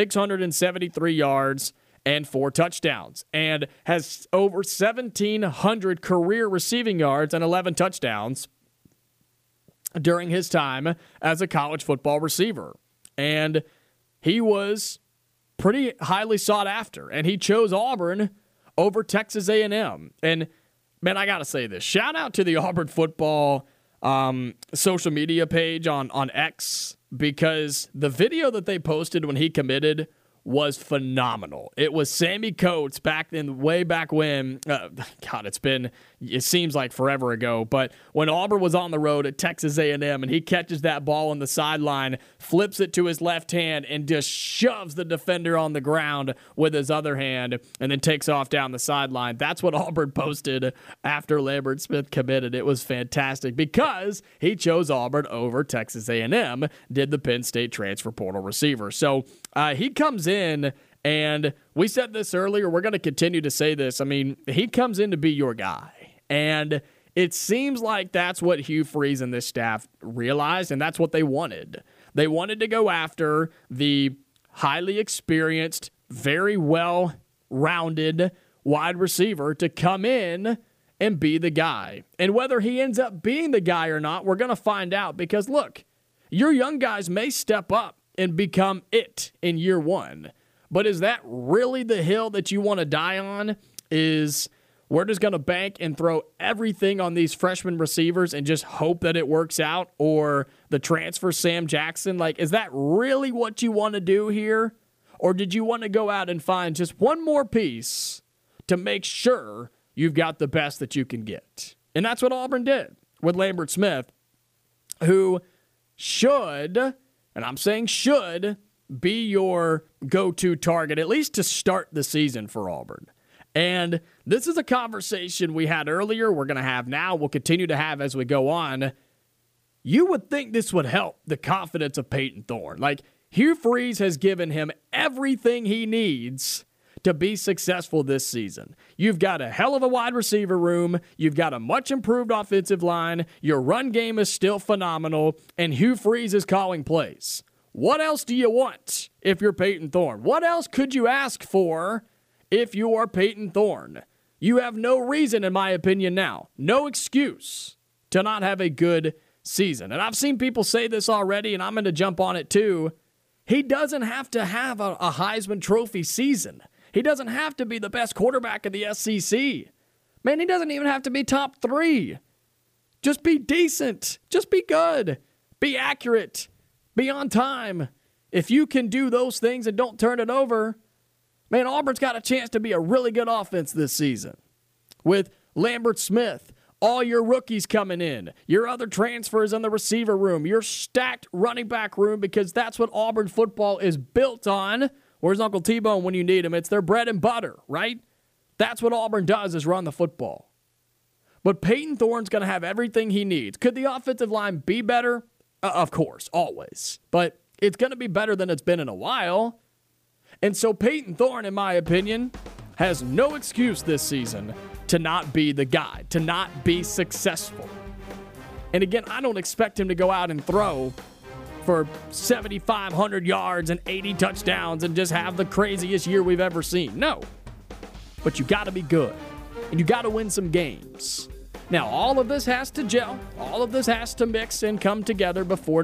673 yards, and 4 touchdowns. And has over 1,700 career receiving yards and 11 touchdowns during his time as a college football receiver. And he was pretty highly sought after, and he chose Auburn over Texas A&M. And, man, I got to say this. Shout out to the Auburn football social media page on X, because the video that they posted when he committed was phenomenal. It was Sammy Coates way back when, God, it seems like forever ago, but when Auburn was on the road at Texas A&M and he catches that ball on the sideline, flips it to his left hand, and just shoves the defender on the ground with his other hand, and then takes off down the sideline. That's what Auburn posted after Lambert-Smith committed. It was fantastic because he chose Auburn over Texas A&M, did the Penn State transfer portal receiver. So he comes in, and we said this earlier, we're going to continue to say this. I mean, he comes in to be your guy. And it seems like that's what Hugh Freeze and this staff realized, and that's what they wanted. They wanted to go after the highly experienced, very well-rounded wide receiver to come in and be the guy. And whether he ends up being the guy or not, we're going to find out because, look, your young guys may step up and become it in year one. But is that really the hill that you want to die on? Is we're just going to bank and throw everything on these freshman receivers and just hope that it works out? Or the transfer Sam Jackson? Like, is that really what you want to do here? Or did you want to go out and find just one more piece to make sure you've got the best that you can get? And that's what Auburn did with Lambert Smith, who should, and I'm saying should, be your go-to target, at least to start the season for Auburn. And this is a conversation we had earlier, we're going to have now, we'll continue to have as we go on. You would think this would help the confidence of Peyton Thorne. Like, Hugh Freeze has given him everything he needs to be successful this season. You've got a hell of a wide receiver room. You've got a much improved offensive line. Your run game is still phenomenal, and Hugh Freeze is calling plays. What else do you want if you're Peyton Thorne? What else could you ask for if you are Peyton Thorne? You have no reason, in my opinion now, no excuse to not have a good season. And I've seen people say this already, and I'm going to jump on it too. He doesn't have to have a Heisman Trophy season. He doesn't have to be the best quarterback in the SEC. Man, he doesn't even have to be top 3. Just be decent. Just be good. Be accurate. Be on time. If you can do those things and don't turn it over, man, Auburn's got a chance to be a really good offense this season. With Lambert Smith, all your rookies coming in, your other transfers in the receiver room, your stacked running back room, because that's what Auburn football is built on. Where's Uncle T-Bone when you need him? It's their bread and butter, right? That's what Auburn does, is run the football. But Peyton Thorne's going to have everything he needs. Could the offensive line be better? Of course, always. But it's going to be better than it's been in a while. And so Peyton Thorne, in my opinion, has no excuse this season to not be the guy, to not be successful. And again, I don't expect him to go out and throw for 7,500 yards and 80 touchdowns and just have the craziest year we've ever seen. No. But you got to be good. And you got to win some games. Now, all of this has to gel. All of this has to mix and come together before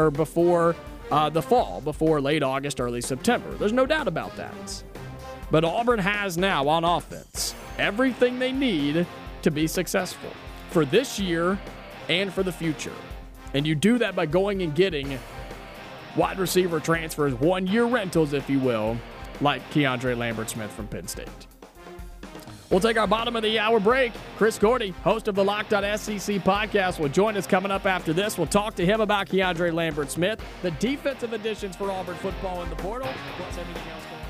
the fall, before late August, early September. There's no doubt about that. But Auburn has now on offense everything they need to be successful for this year and for the future. And you do that by going and getting wide receiver transfers, 1-year rentals, if you will, like Keandre Lambert Smith from Penn State. We'll take our bottom of the hour break. Chris Gordy, host of the Locked On SEC podcast, will join us coming up after this. We'll talk to him about Keandre Lambert Smith, the defensive additions for Auburn football in the portal, plus everything else going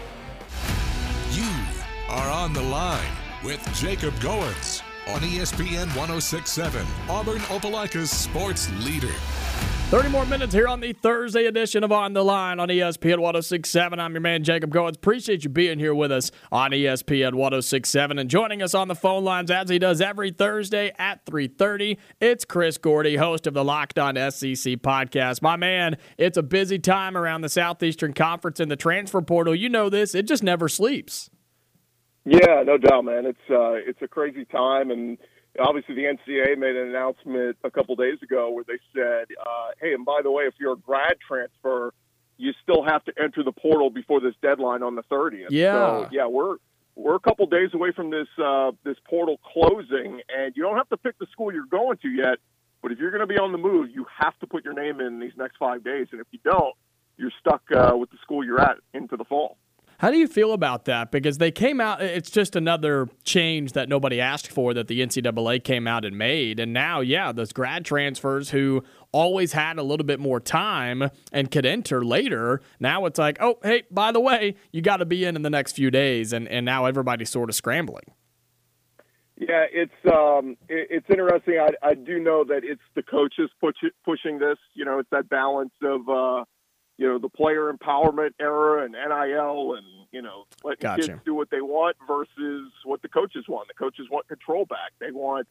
on. You are on the line with Jacob Goins on ESPN 106.7, Auburn Opelika's sports leader. 30 more minutes here on the Thursday edition of On the Line on ESPN 106.7. I'm your man, Jacob Goins. Appreciate you being here with us on ESPN 106.7 and joining us on the phone lines as he does every Thursday at 3:30. It's Chris Gordy, host of the Locked On SEC podcast. My man, it's a busy time around the Southeastern Conference and the transfer portal. You know this. It just never sleeps. Yeah, no doubt, man. It's a crazy time, and obviously the NCAA made an announcement a couple days ago where they said, hey, and by the way, if you're a grad transfer, you still have to enter the portal before this deadline on the 30th. Yeah. So, yeah, we're a couple days away from this portal closing, and you don't have to pick the school you're going to yet, but if you're going to be on the move, you have to put your name in these next 5 days, and if you don't, you're stuck with the school you're at into the fall. How do you feel about that? Because they came out, it's just another change that nobody asked for that the NCAA came out and made. And now, yeah, those grad transfers who always had a little bit more time and could enter later, now it's like, oh, hey, by the way, you got to be in the next few days. And now everybody's sort of scrambling. Yeah, it's interesting. I do know that it's the coaches pushing this. You know, it's that balance of the player empowerment era and NIL and, letting kids do what they want versus what the coaches want. The coaches want control back. They want,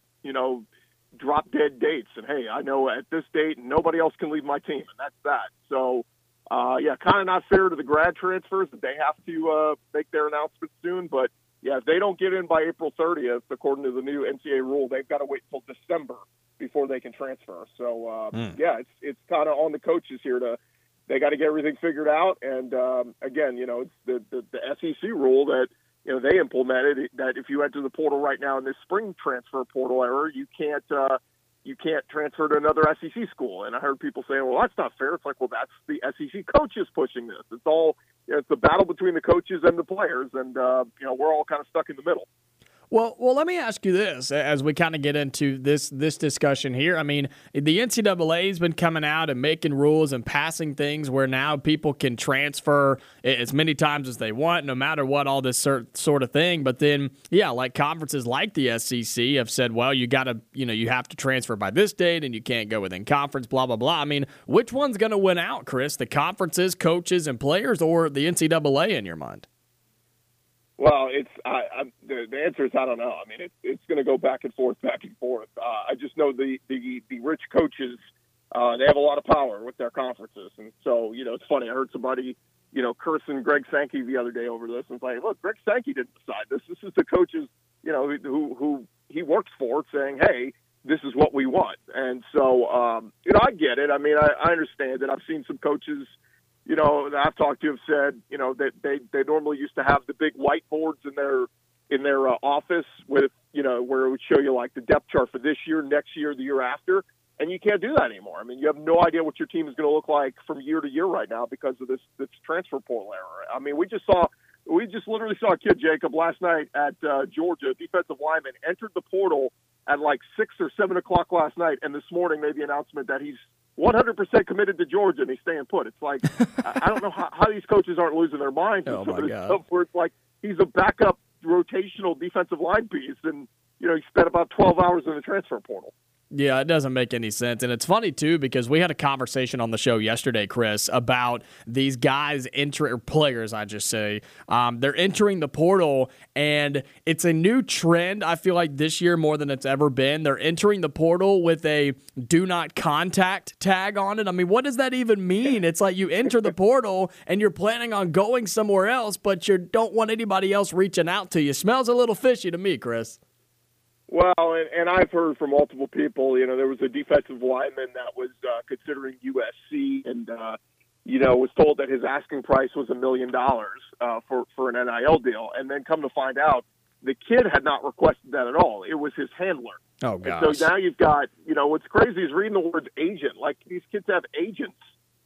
drop dead dates. And, hey, I know at this date nobody else can leave my team, and that's that. So, kind of not fair to the grad transfers that they have to make their announcements soon. But, Yeah, if they don't get in by April 30th, according to the new NCAA rule, they've got to wait till December before they can transfer. So, yeah, it's kind of on the coaches here they got to get everything figured out. And, again, it's the SEC rule that, they implemented that if you enter the portal right now in this spring transfer portal era, you can't transfer to another SEC school. And I heard people saying, well, that's not fair. It's like, well, that's the SEC coaches pushing this. It's all, it's the battle between the coaches and the players. And, we're all kind of stuck in the middle. Well, let me ask you this as we kind of get into this discussion here. I mean, the NCAA has been coming out and making rules and passing things where now people can transfer as many times as they want, no matter what, all this sort of thing. But then, yeah, like conferences like the SEC have said, well, you got to, you have to transfer by this date and you can't go within conference, blah, blah, blah. I mean, which one's going to win out, Chris? The conferences, coaches, and players, or the NCAA in your mind? Well, the answer is I don't know. I mean, it's going to go back and forth. I just know the rich coaches, they have a lot of power with their conferences, and so it's funny. I heard somebody cursing Greg Sankey the other day over this, and it's like, look, Greg Sankey didn't decide this. This is the coaches who he works for saying, hey, this is what we want, and so I get it. I mean, I understand it. I've seen some coaches that I've talked to have said, that they normally used to have the big whiteboards in their office with, where it would show you like the depth chart for this year, next year, the year after, and you can't do that anymore. I mean, you have no idea what your team is going to look like from year to year right now because of this transfer portal era. I mean, we just literally saw a kid, Jacob, last night at Georgia, defensive lineman, entered the portal at like 6 or 7 o'clock last night, and this morning made the announcement that he's 100% committed to Georgia and he's staying put. It's like, I don't know how these coaches aren't losing their minds. Oh, my God. Stuff where it's like he's a backup rotational defensive line piece, and, he spent about 12 hours in the transfer portal. Yeah, it doesn't make any sense. And it's funny, too, because we had a conversation on the show yesterday, Chris, about these guys, players, I just say. They're entering the portal, and it's a new trend, I feel like, this year more than it's ever been. They're entering the portal with a do not contact tag on it. I mean, what does that even mean? It's like you enter the portal, and you're planning on going somewhere else, but you don't want anybody else reaching out to you. Smells a little fishy to me, Chris. Well, and I've heard from multiple people, there was a defensive lineman that was considering USC and, was told that his asking price was $1 million for an NIL deal. And then come to find out, the kid had not requested that at all. It was his handler. Oh, gosh. And so now you've got, what's crazy is reading the word agent. Like, these kids have agents,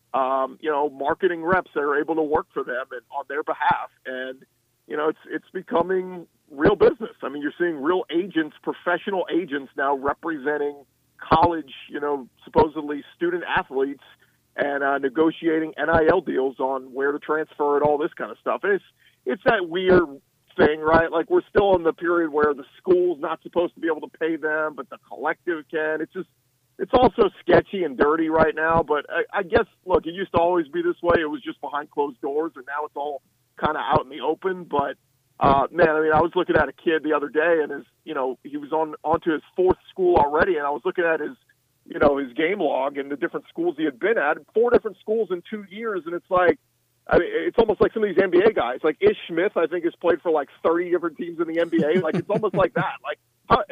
marketing reps that are able to work for them and on their behalf. And, it's becoming real business. I mean, you're seeing real agents, professional agents now representing college, supposedly student athletes and negotiating NIL deals on where to transfer and all this kind of stuff. And it's that weird thing, right? Like, we're still in the period where the school's not supposed to be able to pay them, but the collective can. It's all so sketchy and dirty right now. But I guess, look, it used to always be this way. It was just behind closed doors, and now it's all kind of out in the open. But man, I mean, I was looking at a kid the other day, and he was onto his 4th school already, and I was looking at his game log and the different schools he had been at, 4 different schools in 2 years, and it's like, I mean, it's almost like some of these NBA guys, like Ish Smith, I think has played for like 30 different teams in the NBA. Like, it's almost like that. Like,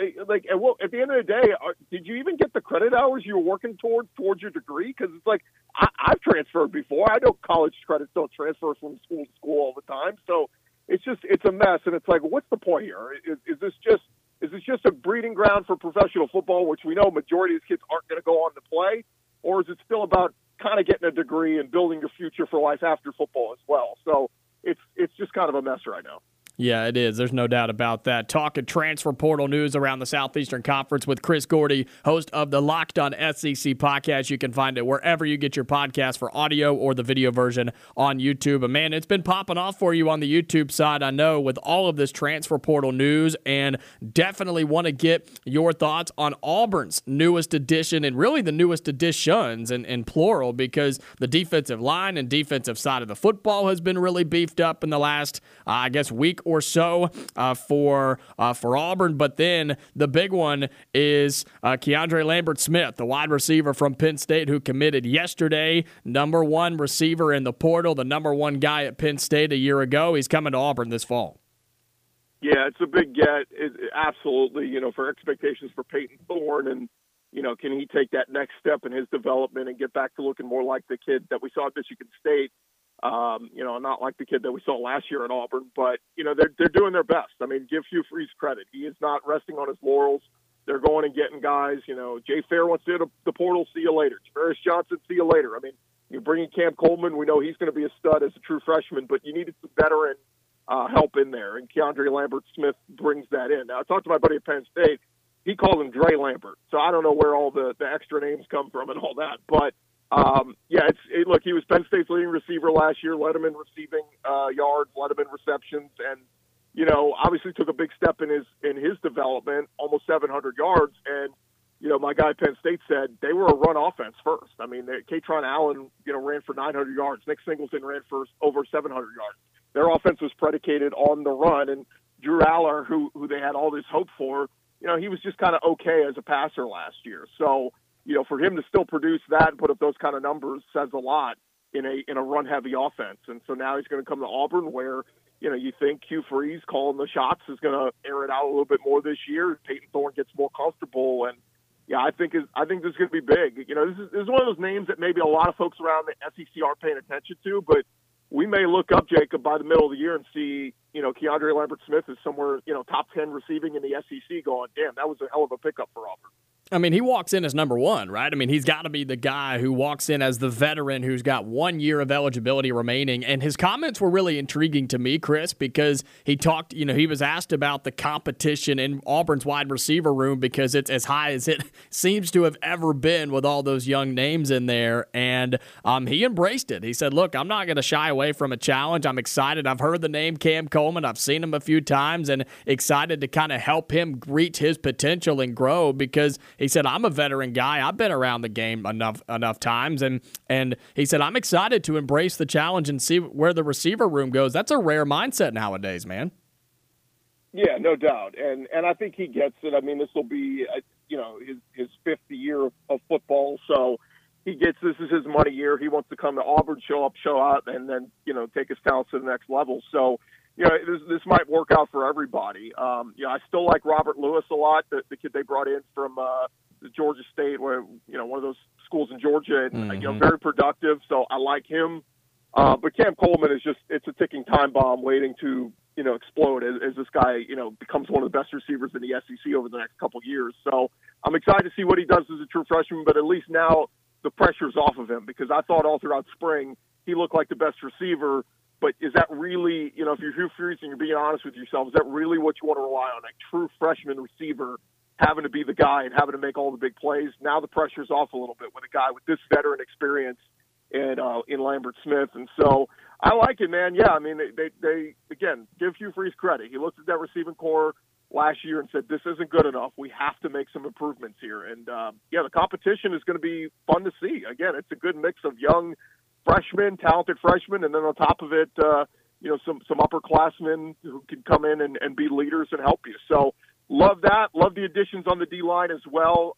at the end of the day, did you even get the credit hours you were working towards your degree? Because it's like, I've transferred before. I know college credits don't transfer from school to school all the time, so. It's a mess, and it's like, what's the point here? Is this just a breeding ground for professional football, which we know majority of these kids aren't going to go on to play, or is it still about kind of getting a degree and building your future for life after football as well? So it's just kind of a mess right now. Yeah, it is. There's no doubt about that. Talking transfer portal news around the Southeastern Conference with Chris Gordy, host of the Locked On SEC podcast. You can find it wherever you get your podcast for audio or the video version on YouTube. And man, it's been popping off for you on the YouTube side, I know, with all of this transfer portal news, and definitely want to get your thoughts on Auburn's newest addition, and really the newest additions in plural, because the defensive line and defensive side of the football has been really beefed up in the last, week or so for Auburn. But then the big one is Keandre Lambert-Smith, the wide receiver from Penn State who committed yesterday, number 1 receiver in the portal, the number 1 guy at Penn State a year ago. He's coming to Auburn this fall. Yeah, it's a big get. Absolutely, for expectations for Peyton Thorne, and can he take that next step in his development and get back to looking more like the kid that we saw at Michigan State? Not like the kid that we saw last year at Auburn, but they're doing their best. I mean, give Hugh Freeze credit; he is not resting on his laurels. They're going and getting guys. Jay Fair wants to hit the portal. See you later. Javarius Johnson. See you later. I mean, you're bringing Cam Coleman. We know he's going to be a stud as a true freshman, but you needed some veteran help in there, and Keandre Lambert-Smith brings that in. Now, I talked to my buddy at Penn State. He calls him Dre Lambert, so I don't know where all the extra names come from and all that. But, look, he was Penn State's leading receiver last year, led him in receiving yards, led him in receptions, and, obviously took a big step in his development, almost 700 yards. And, my guy at Penn State said they were a run offense first. I mean, Katron Allen, ran for 900 yards. Nick Singleton ran for over 700 yards. Their offense was predicated on the run, and Drew Aller, who they had all this hope for, he was just kind of okay as a passer last year. So, for him to still produce that and put up those kind of numbers says a lot in a run-heavy offense. And so now he's going to come to Auburn where, you think Hugh Freeze calling the shots is going to air it out a little bit more this year. Peyton Thorne gets more comfortable, and I think this is going to be big. This is one of those names that maybe a lot of folks around the SEC aren't paying attention to, but we may look up, Jacob, by the middle of the year and see, Keandre Lambert-Smith is somewhere, top 10 receiving in the SEC going, damn, that was a hell of a pickup for Auburn. I mean, he walks in as number one, right? I mean, he's got to be the guy who walks in as the veteran who's got 1 year of eligibility remaining. And his comments were really intriguing to me, Chris, because he talked, he was asked about the competition in Auburn's wide receiver room because it's as high as it seems to have ever been with all those young names in there. And he embraced it. He said, look, I'm not going to shy away from a challenge. I'm excited. I've heard the name Cam Coleman. I've seen him a few times and excited to kind of help him reach his potential and grow because he said, I'm a veteran guy. I've been around the game enough times. And he said, I'm excited to embrace the challenge and see where the receiver room goes. That's a rare mindset nowadays, man. Yeah, no doubt. And I think he gets it. I mean, this will be, his fifth year of football. So he gets this is his money year. He wants to come to Auburn, show up, show out, and then, take his talents to the next level. So, this might work out for everybody. I still like Robert Lewis a lot, the kid they brought in from Georgia State, where one of those schools in Georgia, and very productive. So I like him. But Cam Coleman is it's a ticking time bomb waiting to explode as this guy becomes one of the best receivers in the SEC over the next couple of years. So I'm excited to see what he does as a true freshman. But at least now the pressure's off of him because I thought all throughout spring he looked like the best receiver. But is that really, if you're Hugh Freeze and you're being honest with yourself, is that really what you want to rely on? A true freshman receiver having to be the guy and having to make all the big plays? Now the pressure's off a little bit with a guy with this veteran experience in Lambert-Smith. And so I like it, man. Yeah, I mean, they again, give Hugh Freeze credit. He looked at that receiving core last year and said, this isn't good enough. We have to make some improvements here. And, the competition is going to be fun to see. Again, it's a good mix of young freshmen, talented freshmen, and then on top of it, some upperclassmen who can come in and be leaders and help you. So love that. Love the additions on the D-line as well.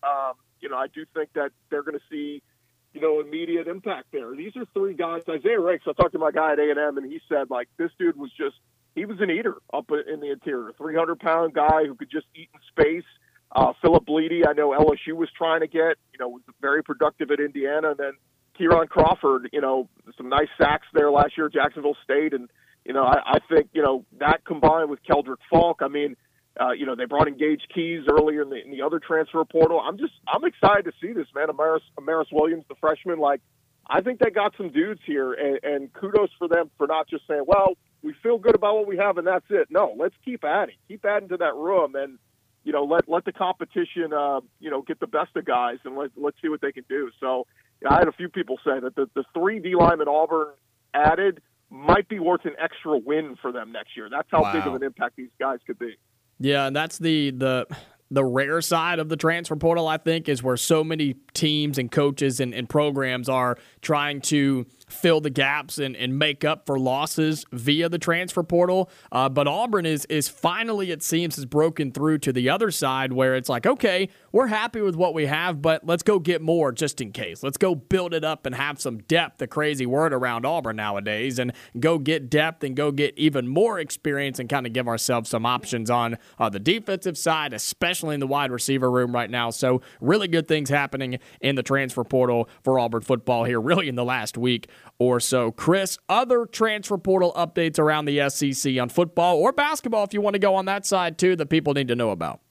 I do think that they're going to see, immediate impact there. These are three guys. Isaiah Rakes, I talked to my guy at A&M, and he said, this dude was he was an eater up in the interior, 300-pound guy who could just eat in space. Philip Bleedy, I know LSU was trying to get, was very productive at Indiana, and then Kieran Crawford, some nice sacks there last year at Jacksonville State. And, I think, that combined with Keldrick Falk, I mean, they brought in Gage Keys earlier in the other transfer portal. I'm excited to see this, man. Amaris Williams, the freshman, I think they got some dudes here and kudos for them for not just saying, well, we feel good about what we have and that's it. No, let's keep adding to that room and, let the competition, get the best of guys and let's see what they can do. So, I had a few people say that the three D linemen Auburn added might be worth an extra win for them next year. That's how big of an impact these guys could be. Yeah, and that's the rare side of the transfer portal, I think, is where so many teams and coaches and programs are trying to fill the gaps and make up for losses via the transfer portal. But Auburn is finally, it seems, has broken through to the other side where it's like, okay, we're happy with what we have, but let's go get more just in case. Let's go build it up and have some depth, the crazy word around Auburn nowadays, and go get depth and go get even more experience and kind of give ourselves some options on the defensive side, especially in the wide receiver room right now. So really good things happening in the transfer portal for Auburn football here really in the last week or so. Chris, other transfer portal updates around the SEC on football or basketball, if you want to go on that side too, that people need to know about?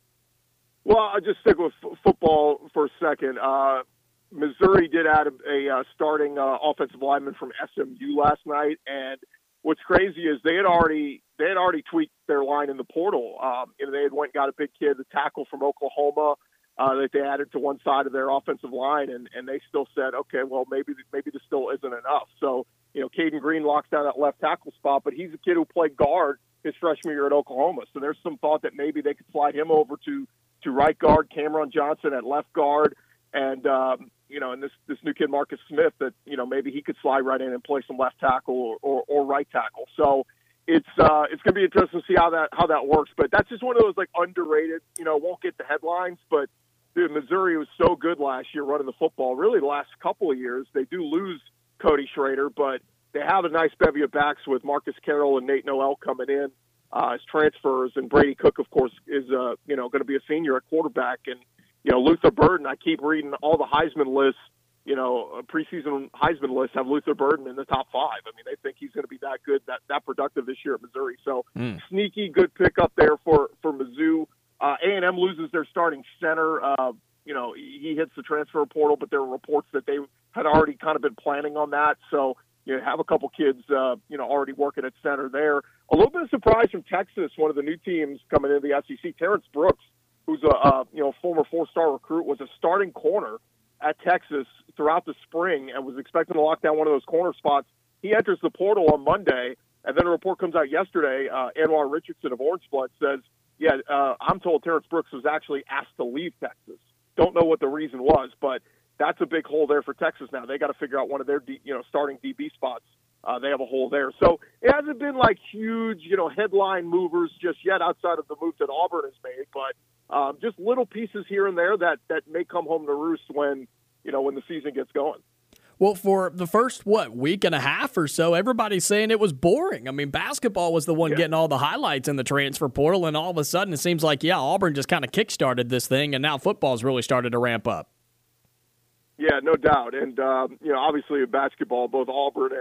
Well, I'll just stick with football for a second. Missouri did add a starting offensive lineman from SMU last night, and what's crazy is they had already tweaked their line in the portal. They had went and got a big kid, the tackle from Oklahoma, that they added to one side of their offensive line, and they still said, okay, well, maybe this still isn't enough. So, Caden Green locks down that left tackle spot, but he's a kid who played guard his freshman year at Oklahoma. So there's some thought that maybe they could slide him over to right guard, Cameron Johnson at left guard, and and this new kid Marcus Smith that maybe he could slide right in and play some left tackle or right tackle. So it's going to be interesting to see how that works. But that's just one of those like underrated. Won't get the headlines, but dude, Missouri was so good last year running the football. Really, the last couple of years they do lose Cody Schrader, but they have a nice bevy of backs with Marcus Carroll and Nate Noel coming in as transfers, and Brady Cook, of course, is going to be a senior at quarterback, and Luther Burden. I keep reading all the Heisman lists. Preseason Heisman lists have Luther Burden in the top 5. I mean, they think he's going to be that good, that productive this year at Missouri. So sneaky good pick up there for Mizzou. A&M loses their starting center. He hits the transfer portal, but there were reports that they had already kind of been planning on that. So have a couple kids, already working at center there. A little bit of surprise from Texas, one of the new teams coming into the SEC. Terrence Brooks, who's a former 4-star recruit, was a starting corner at Texas throughout the spring and was expecting to lock down one of those corner spots. He enters the portal on Monday, and then a report comes out yesterday. Anwar Richardson of Orange Blood says, I'm told Terrence Brooks was actually asked to leave Texas. Don't know what the reason was, but that's a big hole there for Texas now. They got to figure out one of their starting DB spots. They have a hole there. So it hasn't been like huge, headline movers just yet outside of the move that Auburn has made, but just little pieces here and there that may come home to roost when the season gets going. Well, for the first, week and a half or so, everybody's saying it was boring. I mean, basketball was the one getting all the highlights in the transfer portal, and all of a sudden it seems like, Auburn just kind of kickstarted this thing, and now football's really started to ramp up. Yeah, no doubt. And, obviously in basketball, both Auburn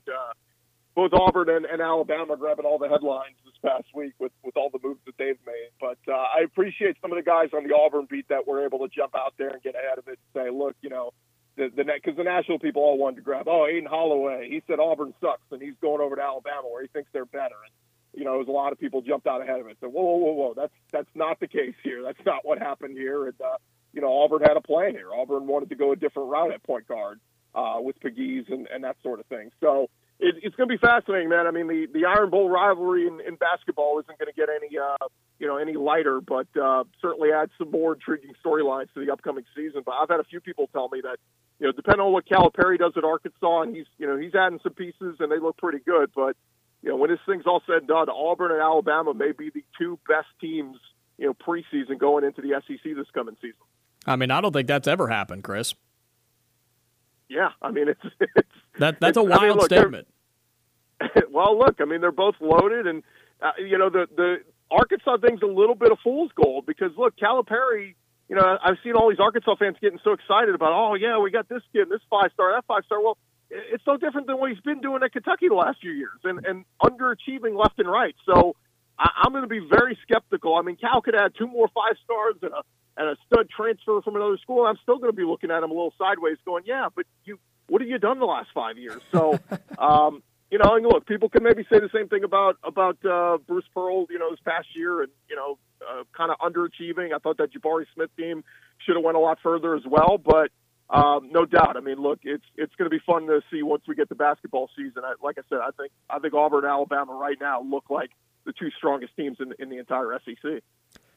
and Alabama grabbing all the headlines this past week with all the moves that they've made. But I appreciate some of the guys on the Auburn beat that were able to jump out there and get ahead of it and say, look, because the national people all wanted to grab, Aiden Holloway, he said Auburn sucks, and he's going over to Alabama where he thinks they're better. And, there's a lot of people jumped out ahead of it. So, whoa, that's not the case here. That's not what happened here. And, Auburn had a plan here. Auburn wanted to go a different route at point guard with Pegues and that sort of thing. So it's going to be fascinating, man. I mean, the Iron Bowl rivalry in basketball isn't going to get any lighter, but certainly add some more intriguing storylines to the upcoming season. But I've had a few people tell me that, depending on what Calipari does at Arkansas, and he's adding some pieces and they look pretty good. But, when this thing's all said and done, Auburn and Alabama may be the two best teams, preseason going into the SEC this coming season. I mean, I don't think that's ever happened, Chris. Yeah, I mean, that's a wild statement. Well, look, I mean, they're both loaded, and the Arkansas thing's a little bit of fool's gold because look, Calipari. I've seen all these Arkansas fans getting so excited about, we got this kid, this 5-star, that 5-star. Well, it's no different than what he's been doing at Kentucky the last few years, and underachieving left and right. So I'm going to be very skeptical. I mean, Cal could add 2 more 5-stars and a stud transfer from another school. I'm still going to be looking at him a little sideways going, but what have you done the last 5 years? So, and look, people can maybe say the same thing about Bruce Pearl, this past year and, kind of underachieving. I thought that Jabari Smith team should have went a lot further as well, but no doubt. I mean, look, it's going to be fun to see once we get the basketball season. Like I said, I think Auburn and Alabama right now look like the 2 strongest teams in the entire SEC.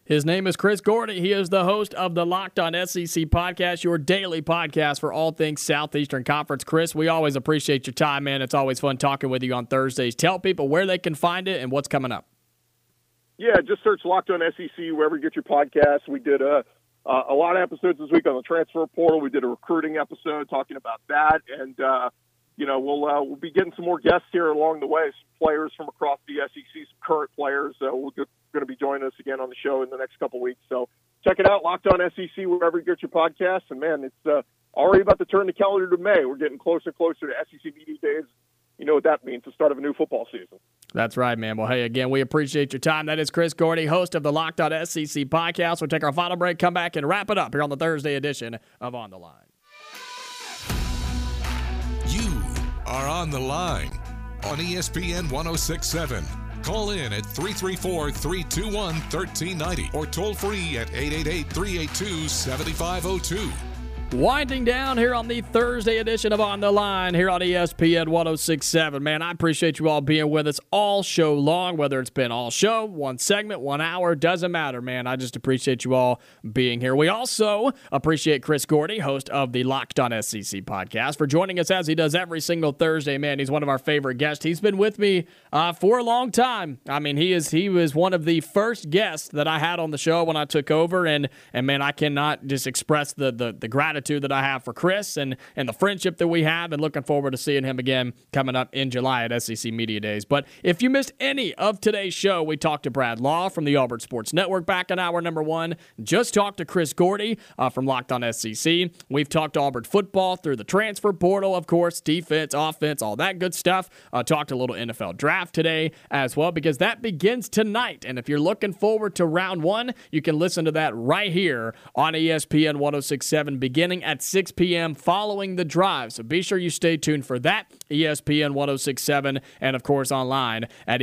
His name is Chris Gordy. He is the host of the Locked On SEC podcast, your daily podcast for all things Southeastern Conference. Chris, we always appreciate your time, man. It's always fun talking with you on Thursdays. Tell people where they can find it and what's coming up. Yeah, just search Locked On SEC wherever you get your podcasts. We did a lot of episodes this week on the transfer portal. We did a recruiting episode talking about that, and we'll be getting some more guests here along the way. Some players from across the SEC, some current players. We're going to be joining us again on the show in the next couple of weeks. So check it out, Locked On SEC, wherever you get your podcasts. And man, it's already about to turn the calendar to May. We're getting closer and closer to SEC Media Days. You know what that means, the start of a new football season. That's right, man. Well, hey, again, we appreciate your time. That is Chris Gordy, host of the Locked On SEC podcast. We'll take our final break, come back, and wrap it up here on the Thursday edition of On the Line. You are on the line on ESPN 106.7. Call in at 334-321-1390 or toll free at 888-382-7502. Winding down here on the Thursday edition of On the Line here on ESPN 106.7. Man, I appreciate you all being with us all show long, whether it's been all show, one segment, 1 hour, doesn't matter, man. I just appreciate you all being here. We also appreciate Chris Gordy, host of the Locked On SEC podcast, for joining us as he does every single Thursday, man. He's one of our favorite guests. He's been with me for a long time. I mean, he was one of the first guests that I had on the show when I took over, and man, I cannot just express the gratitude that I have for Chris and the friendship that we have, and looking forward to seeing him again coming up in July at SEC Media Days. But if you missed any of today's show, we talked to Brad Law from the Auburn Sports Network back in hour number 1. Just talked to Chris Gordy from Locked On SEC. We've talked Auburn football through the transfer portal, of course, defense, offense, all that good stuff. Talked a little NFL draft today as well, because that begins tonight. And if you're looking forward to round 1, you can listen to that right here on ESPN 106.7 beginning at 6 p.m. following the drive. So be sure you stay tuned for that, ESPN 106.7, and of course online at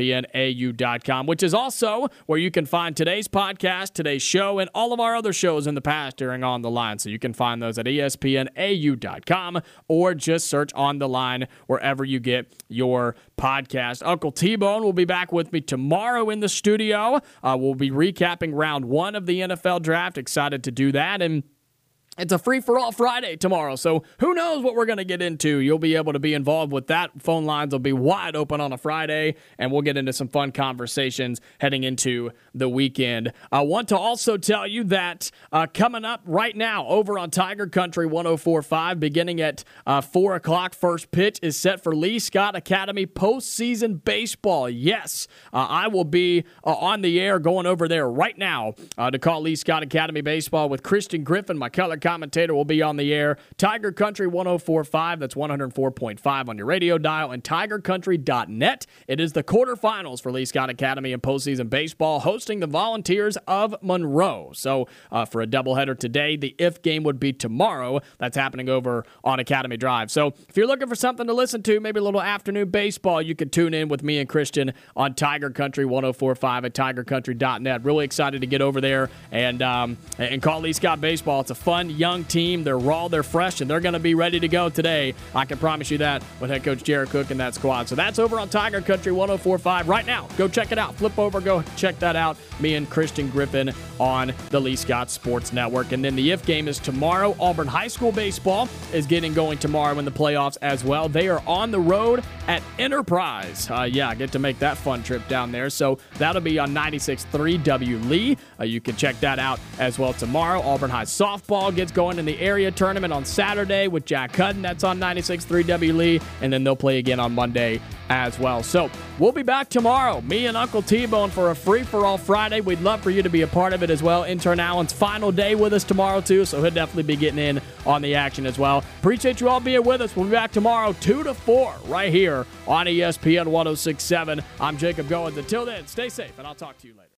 ESPNAU.com, which is also where you can find today's podcast, today's show, and all of our other shows in the past during On the Line. So you can find those at ESPNAU.com or just search On the Line wherever you get your podcast. Uncle T-Bone will be back with me tomorrow in the studio. We'll be recapping round 1 of the NFL draft. Excited to do that, and it's a free-for-all Friday tomorrow, so who knows what we're going to get into. You'll be able to be involved with that. Phone lines will be wide open on a Friday, and we'll get into some fun conversations heading into the weekend. I want to also tell you that coming up right now over on Tiger Country 104.5, beginning at 4 o'clock, first pitch is set for Lee Scott Academy postseason baseball. Yes, I will be on the air going over there right now to call Lee Scott Academy baseball with Christian Griffin, my color commentator, will be on the air. Tiger Country 104.5, that's 104.5 on your radio dial, and tigercountry.net. It is the quarterfinals for Lee Scott Academy in postseason baseball, hosting the Volunteers of Monroe. So for a doubleheader today, the if game would be tomorrow. That's happening over on Academy Drive. So if you're looking for something to listen to, maybe a little afternoon baseball, you can tune in with me and Christian on Tiger Country 104.5 at tigercountry.net. Really excited to get over there and call Lee Scott baseball. It's a fun, young team. They're raw, they're fresh, and they're going to be ready to go today. I can promise you that with head coach Jared Cook and that squad. So that's over on Tiger Country 104.5 right now. Go check it out. Flip over, go check that out. Me and Christian Griffin on the Lee Scott Sports Network. And then the if game is tomorrow. Auburn High School baseball is getting going tomorrow in the playoffs as well. They are on the road at Enterprise. I get to make that fun trip down there. So that'll be on 96.3 W Lee. You can check that out as well tomorrow. Auburn High softball gets going in the area tournament on Saturday with Jack Hutton. That's on 96.3 W Lee, and then they'll play again on Monday as well. So we'll be back tomorrow, me and Uncle T-Bone, for a free-for-all Friday. We'd love for you to be a part of it as well. Intern Allen's final day with us tomorrow too, so he'll definitely be getting in on the action as well. Appreciate you all being with us. We'll be back tomorrow 2 to 4 right here on ESPN 106.7. I'm Jacob Goins. Until then, stay safe, and I'll talk to you later.